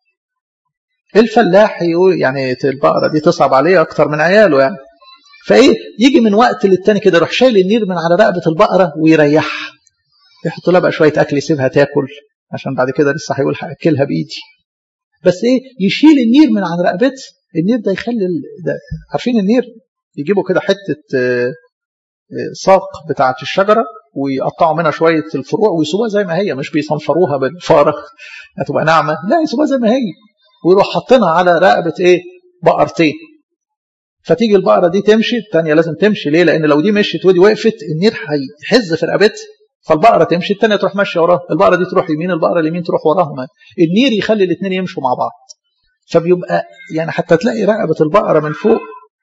Speaker 1: الفلاح يقول يعني البقره دي تصعب عليه اكتر من عياله يعني، فايه يجي من وقت للتاني كده يروح شايل النير من على رقبه البقره ويريحها، يحط لها بقى شويه اكل يسيبها تاكل، عشان بعد كده لسه هيقول هاكلها بايدي. بس ايه؟ يشيل النير من عن رقبته. النير ده يخلي ده، عارفين النير يجيبوا كده حته ساق بتاعه الشجره ويقطعوا منها شويه الفروع ويسيبوها زي ما هي، مش بيصنفروها بالفارغ هتبقى ناعمه، لا يسيبوها زي ما هي، ويروح حاطينها على رقبه ايه؟ بقرتين. فتيجي البقره دي تمشي، الثانيه لازم تمشي. ليه؟ لان لو دي مشيت ودي وقفت النير هيحز في رقبتها، فالبقره تمشي الثانيه تروح ماشيه وراها، البقره دي تروح يمين البقره اليمين تروح وراهم. النير يخلي الاثنين يمشوا مع بعض. فبيبقى يعني حتى تلاقي رقبه البقره من فوق،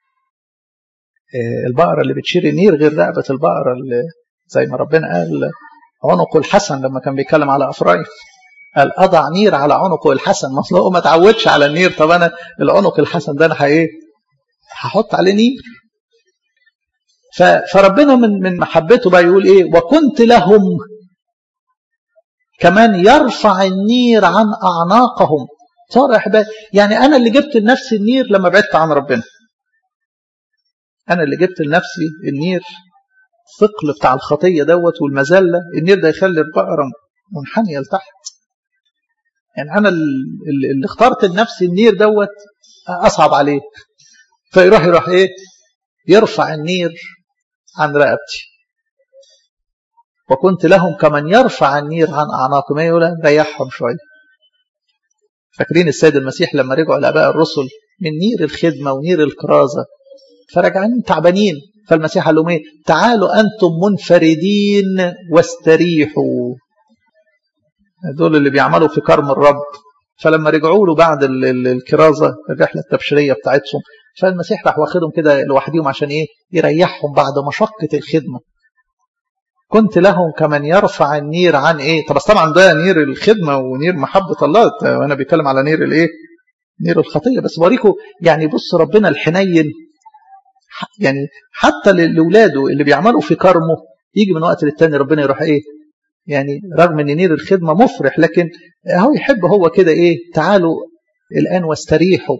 Speaker 1: البقره اللي بتشيل النير غير رقبه البقره اللي زي ما ربنا قال عنقه الحسن لما كان بيتكلم على افرايم، قال اضع نير على عنقه الحسن. ما اتعودش على النير، طب انا العنق الحسن ده انا هحط عليه نير. فربنا من محبته بقى يقول ايه؟ وكنت لهم كمان يرفع النير عن اعناقهم. صار احبائي يعني انا اللي جبت لنفسي النير لما بعدت عن ربنا. أنا اللي جبت لنفسي النير، الثقل بتاع الخطية دوت والمذلة. النير ده يخلي البقرة منحنية لتحت. يعني أنا اللي اخترت لنفسي النير دوت أصعب عليه، فيروح إيه؟ يرفع النير عن رقبتي. وكنت لهم كمن يرفع النير عن أعناقهم. ما يقول ريحهم شوية. فاكرين السيد المسيح لما رجعوا لآباء الرسل من نير الخدمة ونير الكرازة، فرجعين تعبانين، فالمسيح قال لهم ايه؟ تعالوا أنتم منفردين واستريحوا. دول اللي بيعملوا في كرم الرب. فلما رجعوا له بعد الكرازة الرحلة التبشيرية بتاعتهم، فالمسيح راح واخدهم كده لوحدهم عشان ايه؟ يريحهم بعد مشقة الخدمة. كنت لهم كمن يرفع النير عن ايه؟ طب طبعا ده نير الخدمة ونير محبة الله، وانا بيتكلم على نير الايه؟ نير الخطية. بس بوريكم يعني بص ربنا الحنين، يعني حتى لأولاده اللي بيعملوا في كرمه يجي من وقت للتاني ربنا يروح ايه؟ يعني رغم ان نير الخدمة مفرح، لكن هو يحب هو كده ايه؟ تعالوا الآن واستريحوا.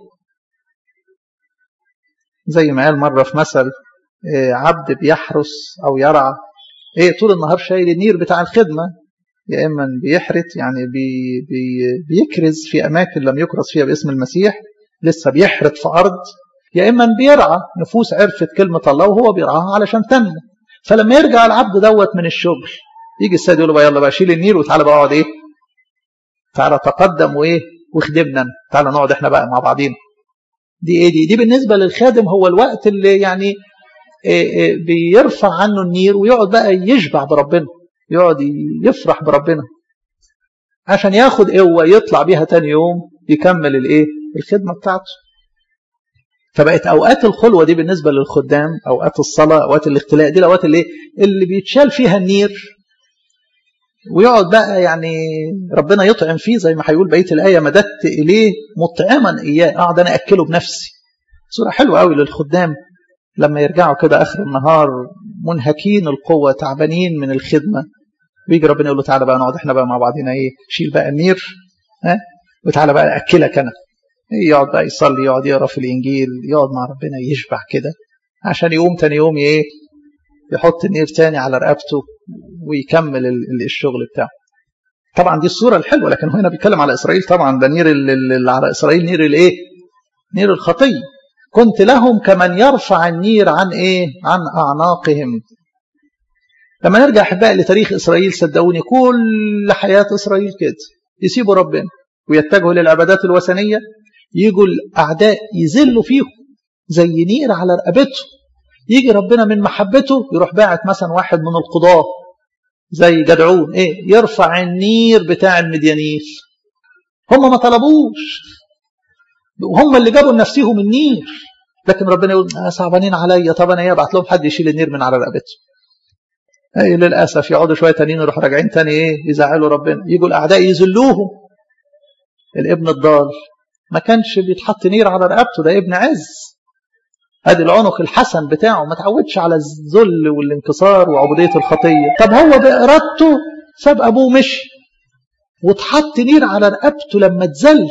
Speaker 1: زي ما قال مرة في مثل، عبد بيحرس أو يرعى ايه طول النهار شايل النير بتاع الخدمة، يا إما بيحرت يعني بيكرز في أماكن لم يكرز فيها باسم المسيح، لسه بيحرت في أرض، يا إما بيرعى نفوس عرفت كلمة الله وهو بيرعاها علشان تنمو. فلما يرجع العبد دوت من الشغل يجي السيد يقول له بقى يلا بقى شيل النير وتعالى بقى اقعد ايه؟ تعالى تقدم وايه؟ واخدمنا، تعالى نقعد احنا بقى مع بعضينا. دي ايه دي بالنسبة للخادم هو الوقت اللي يعني بيرفع عنه النير ويقعد بقى يشبع بربنا، يقعد يفرح بربنا عشان ياخد قوة يطلع بيها تاني يوم يكمل الايه؟ الخدمة بتاعته. فبقت اوقات الخلوة دي بالنسبة للخدام، اوقات الصلاة، اوقات الاختلاء، دي الاوقات اللي بيتشال فيها النير ويقعد بقى يعني ربنا يطعم فيه، زي ما هيقول بقية الآية مددت إليه مطعما إياه، أقعد أنا أكله بنفسي. صورة حلوة قوي للخدام لما يرجعوا كده آخر النهار منهكين القوة تعبانين من الخدمة، ويجي ربنا يقول له تعالى بقى نقعد احنا بقى مع بعضنا ايه؟ شيل بقى النير وتعالى بقى أكلك أنا. يقعد بقى يصلي، يقعد يقرأ في الإنجيل، يقعد مع ربنا يشبع كده عشان يقوم تاني يوم ايه؟ يحط النير تاني على رقبته ويكمل الشغل بتاعه. طبعا دي الصورة الحلوة، لكن هنا بيتكلم على إسرائيل. طبعا ده نير اللي على إسرائيل نير الايه؟ نير الخطية. كنت لهم كمن يرفع النير عن ايه؟ عن أعناقهم. لما نرجع أحبائي لتاريخ إسرائيل صدقوني كل حياة إسرائيل كده، يسيبوا ربنا ويتجهوا للعبادات الوثنية، يجوا الأعداء يذلوا فيهم زي نير على رقبته. يجي ربنا من محبته يروح باعت مثلا واحد من القضاة زي جدعون ايه؟ يرفع النير بتاع المديانين. هم ما طلبوش، وهم اللي جابوا لنفسهم النير، لكن ربنا يقول صعبانين عليا، طب انا ابعت لهم حد يشيل النير من على رقبته. ايه للاسف يقعدوا شويه تانيين يروحوا راجعين تاني ايه؟ يزعلوا ربنا. يجوا الاعداء يذلوهم. الابن الضال ما كانش بيتحط نير على رقبته، ده ابن عز، ادي العنق الحسن بتاعه، ما تعودش على الذل والانكسار وعبودية الخطية. طب هو بإرادته ساب ابوه مشي واتحط نير على رقبته لما اتذل.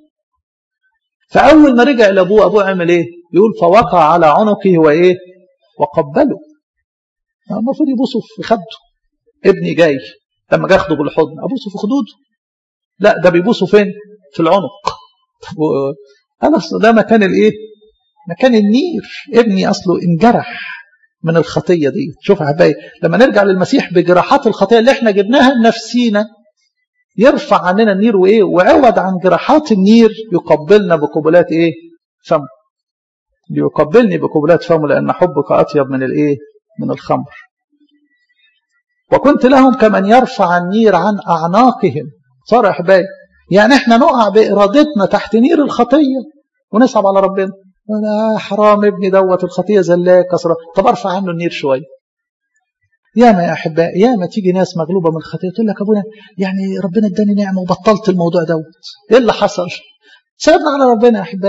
Speaker 1: فاول ما رجع لابوه، ابوه عمل ايه؟ يقول فوقع على عنقه وايه؟ وقبله. المفروض يبوسه في خده. ابني جاي، لما جاي اخده بالحضن ابوسه في خدوده، لا ده بيبوسه فين؟ في العنق. ده مكان الايه؟ مكان النير. ابني أصله انجرح من الخطية دي. شوف يا حبايبي لما نرجع للمسيح بجراحات الخطية اللي احنا جبناها لنفسينا، يرفع عننا النير وايه؟ وعوض عن جراحات النير يقبلنا بقبلات ايه؟ فمه. يقبلني بقبلات فمه لأن حبك أطيب من الايه؟ من الخمر. وكنت لهم كمن يرفع النير عن أعناقهم. صار يا حبايبي يعني احنا نقع بإرادتنا تحت نير الخطية ونصعب على ربنا. أنا حرام ابني دوت الخطية زلاك كسرة، طب ارفع عنه النير شوية. ياما يا أحباء ياما تيجي ناس مغلوبة من الخطية تقول لك أبونا يعني ربنا اداني نعمة وبطلت الموضوع دوت. إيه اللي حصل؟ سابنا على ربنا يا أحباء،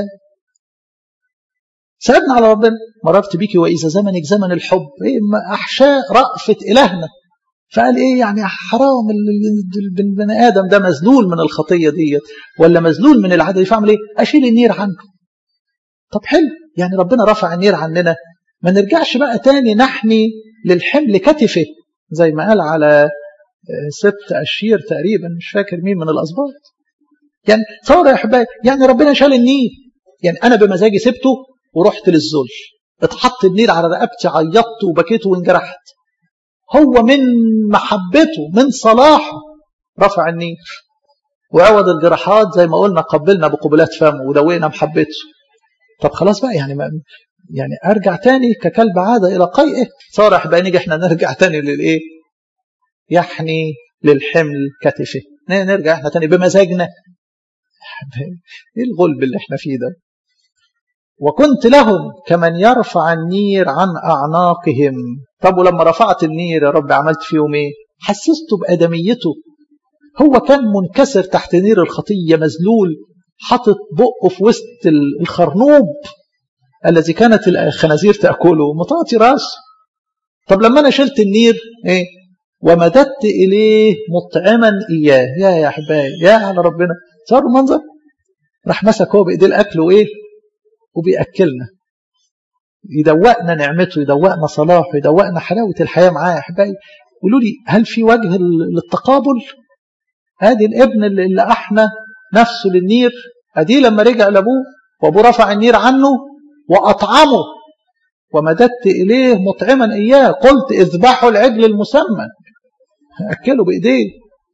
Speaker 1: سابنا على ربنا. مررت بيكي وإذا زمنك زمن الحب، إيه أحشاء رأفة إلهنا. فقال إيه يعني حرام البني آدم ده مذلول من الخطية ديت ولا مذلول من العادة دي، فاعمل إيه؟ أشيل النير عنه. طب حلو، يعني ربنا رفع النير عننا، ما نرجعش بقى تاني نحني للحمل كتفه زي ما قال على 6 أشير تقريبا، مش فاكر مين من الأسباط. يعني تصور يا أحبائي، يعني ربنا شال النيل، يعني أنا بمزاجي سبته ورحت للذل، اتحط النيل على رقبتي، عيطت وبكيت وانجرحت. هو من محبته من صلاحه رفع النيل، وعوض الجراحات زي ما قلنا قبلنا بقبلات فمه ودوينا محبته. طب خلاص بقى، يعني ارجع تاني ككلب عاده الى قيئه؟ صارح بقى نيجي احنا نرجع تاني للايه؟ يحني للحمل كتفه، نرجع احنا تاني بمزاجنا. ايه الغلب اللي احنا فيه ده؟ وكنت لهم كمن يرفع النير عن اعناقهم. طب ولما رفعت النير يا رب عملت فيهم ايه؟ حسسته بادميته. هو كان منكسر تحت نير الخطيه، مذلول، حاطط بقه في وسط الخرنوب الذي كانت الخنازير تأكله، مطاطي راسه. طب لما أنا شلت النير إيه؟ ومددت إليه مطعما إياه. يا أحبائي، يا على ربنا، صار المنظر. راح مسك هو بإيديه الأكل وإيه؟ وبيأكلنا، يدوقنا نعمته، يدوقنا صلاحه، يدوقنا حلاوة الحياة معاه. يا أحبائي قولوا لي، هل في وجه للتقابل؟ هذه الابن اللي أحنى نفسه للنير، أدي لما رجع لأبوه وأبوه رفع النير عنه وأطعمه، ومددت إليه مطعما إياه، قلت اذبحوا العجل المسمى، أكله بإيديه.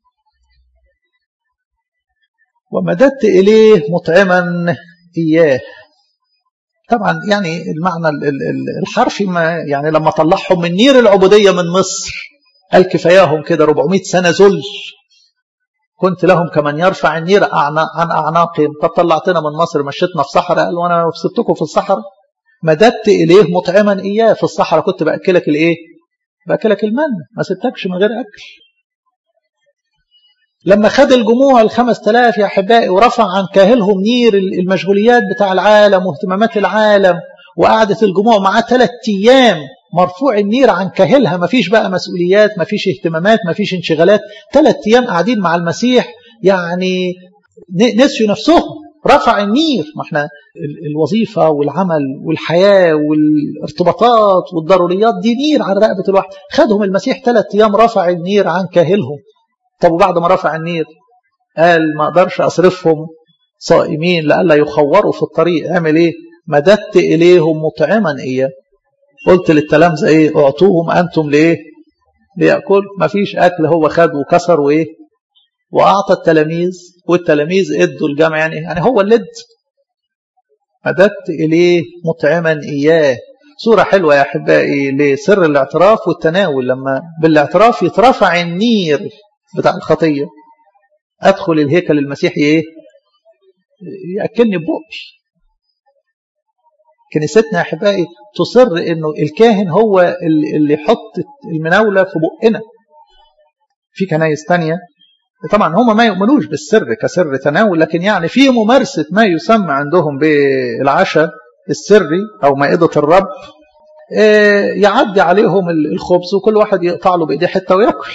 Speaker 1: ومددت إليه مطعما إياه. طبعا يعني المعنى الحرفي، ما يعني لما طلعهم من نير العبودية من مصر قال كفاياهم كده 400 سنة ذل، كنت لهم كمن يرفع النير عن أعناقهم. طب طلعتنا من مصر مشيتنا في صحراء، قال وانا سبتكم في الصحراء؟ مددت إليه مطعما إياه. في الصحراء كنت بأكلك الإيه؟ بأكلك المن، ما سبتكش من غير أكل. لما خد الجموع 5000 يا أحبائي ورفع عن كاهلهم نير المشغوليات بتاع العالم واهتمامات العالم، وقعدت الجموع معاه 3 أيام مرفوع النير عن كاهلها، ما فيش بقى مسؤوليات، ما فيش اهتمامات، ما فيش انشغالات. 3 أيام قاعدين مع المسيح، يعني نسيوا نفسهم، رفع النير. ما احنا الوظيفة والعمل والحياة والارتباطات والضروريات دي نير على رقبة الواحد. خدهم المسيح 3 أيام رفع النير عن كاهلهم. طب وبعد ما رفع النير قال ما اقدرش اصرفهم صائمين لئلا يخوروا في الطريق. اعمل ايه؟ مددت اليهم مطعما اياه. قلت للتلامذه ايه؟ اعطوهم انتم لايه؟ ليأكل. ما فيش اكل، هو خد وكسر وايه؟ واعطى التلاميذ، والتلاميذ ادوا الجمع. يعني هو اللي ادى. مددت اليه مطعما اياه. صورة حلوة يا احبائي لسر الاعتراف والتناول. لما بالاعتراف يترفع النير بتاع الخطية، أدخل الهيكل المسيحي إيه؟ يأكلني ببقي. كنيستنا يا أحبائي تصر إنه الكاهن هو اللي يحط المناولة في بقنا. في كنايس تانية طبعا هم ما يؤمنوش بالسر كسر تناول، لكن يعني في ممارسة ما يسمى عندهم بالعشاء السري أو مائدة الرب، يعدي عليهم الخبز وكل واحد يقطع له بإيديه حتة ويأكل.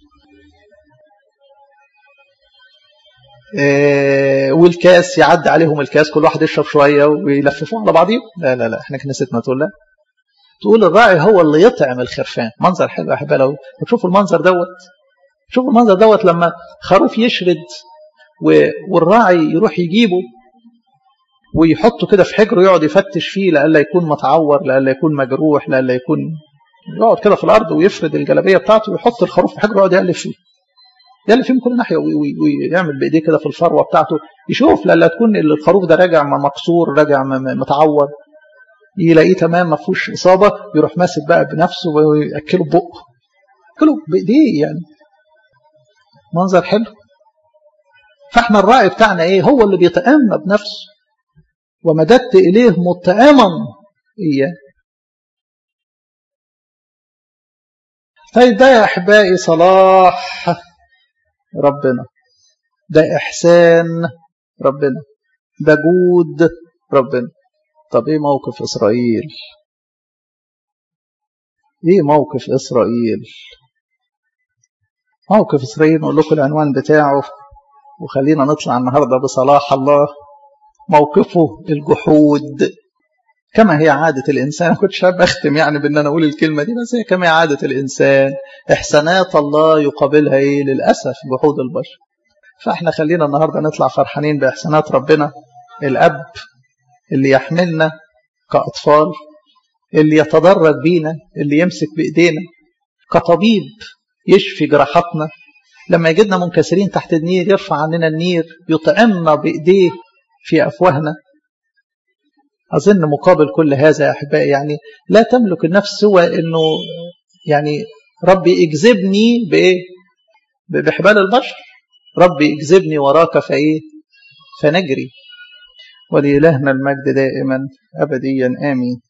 Speaker 1: والكاس يعدي عليهم الكاس، كل واحد يشرب شوية ويلففوه على بعضهم. لا لا لا، احنا كنيستنا تقول لا، تقول الراعي هو اللي يطعم الخرفان. منظر حلو يا احبائي، لو تشوفوا المنظر دوت. شوفوا المنظر دوت لما خروف يشرد والراعي يروح يجيبه ويحطه كده في حجره، يقعد يفتش فيه لألا يكون متعور، لألا يكون مجروح، لألا يكون، يقعد كده في الأرض ويفرد الجلابية بتاعته ويحط الخروف في حجره ويقعد يقلب فيه، يقلب فيه من كل ناحية ويعمل بإيديه كده في الفروة بتاعته، يشوف لألا تكون الخروف ده راجع مكسور، راجع متعور، يلاقيه تمام ما فيهوش إصابة، يروح ماسك بقى بنفسه ويأكله ببقه، يأكله بإيديه. يعني منظر حلو. فاحنا الراعي بتاعنا ايه؟ هو اللي بيتأمى بنفسه. ومددت إليه مطعما إياه. طيب ده يا أحبائي صلاح ربنا، ده إحسان ربنا، ده جود ربنا. طب إيه موقف إسرائيل؟ إيه موقف إسرائيل؟ موقف إسرائيل نقول لكم العنوان بتاعه، وخلينا نطلع النهاردة بصلاح الله. موقفه الجحود. كما هي عادة الإنسان. كنت حابب أختم يعني بأن أنا أقول الكلمة دي، بس هي كما هي عادة الإنسان، إحسانات الله يقابلها إيه؟ للأسف جحود البشر. فإحنا خلينا النهاردة نطلع فرحانين بإحسانات ربنا، الأب اللي يحملنا كأطفال، اللي يتدرج بينا، اللي يمسك بإيدينا، كطبيب يشفي جراحاتنا، لما يجدنا منكسرين تحت النير يرفع عننا النير، يطعمنا بإيديه في أفواهنا. أظن مقابل كل هذا يا أحبائي يعني لا تملك النفس سوى أنه يعني ربي اجذبني بإيه؟ بحبال البشر. ربي اجذبني وراك فإيه؟ فنجري. ولإلهنا المجد دائما أبديا آمين.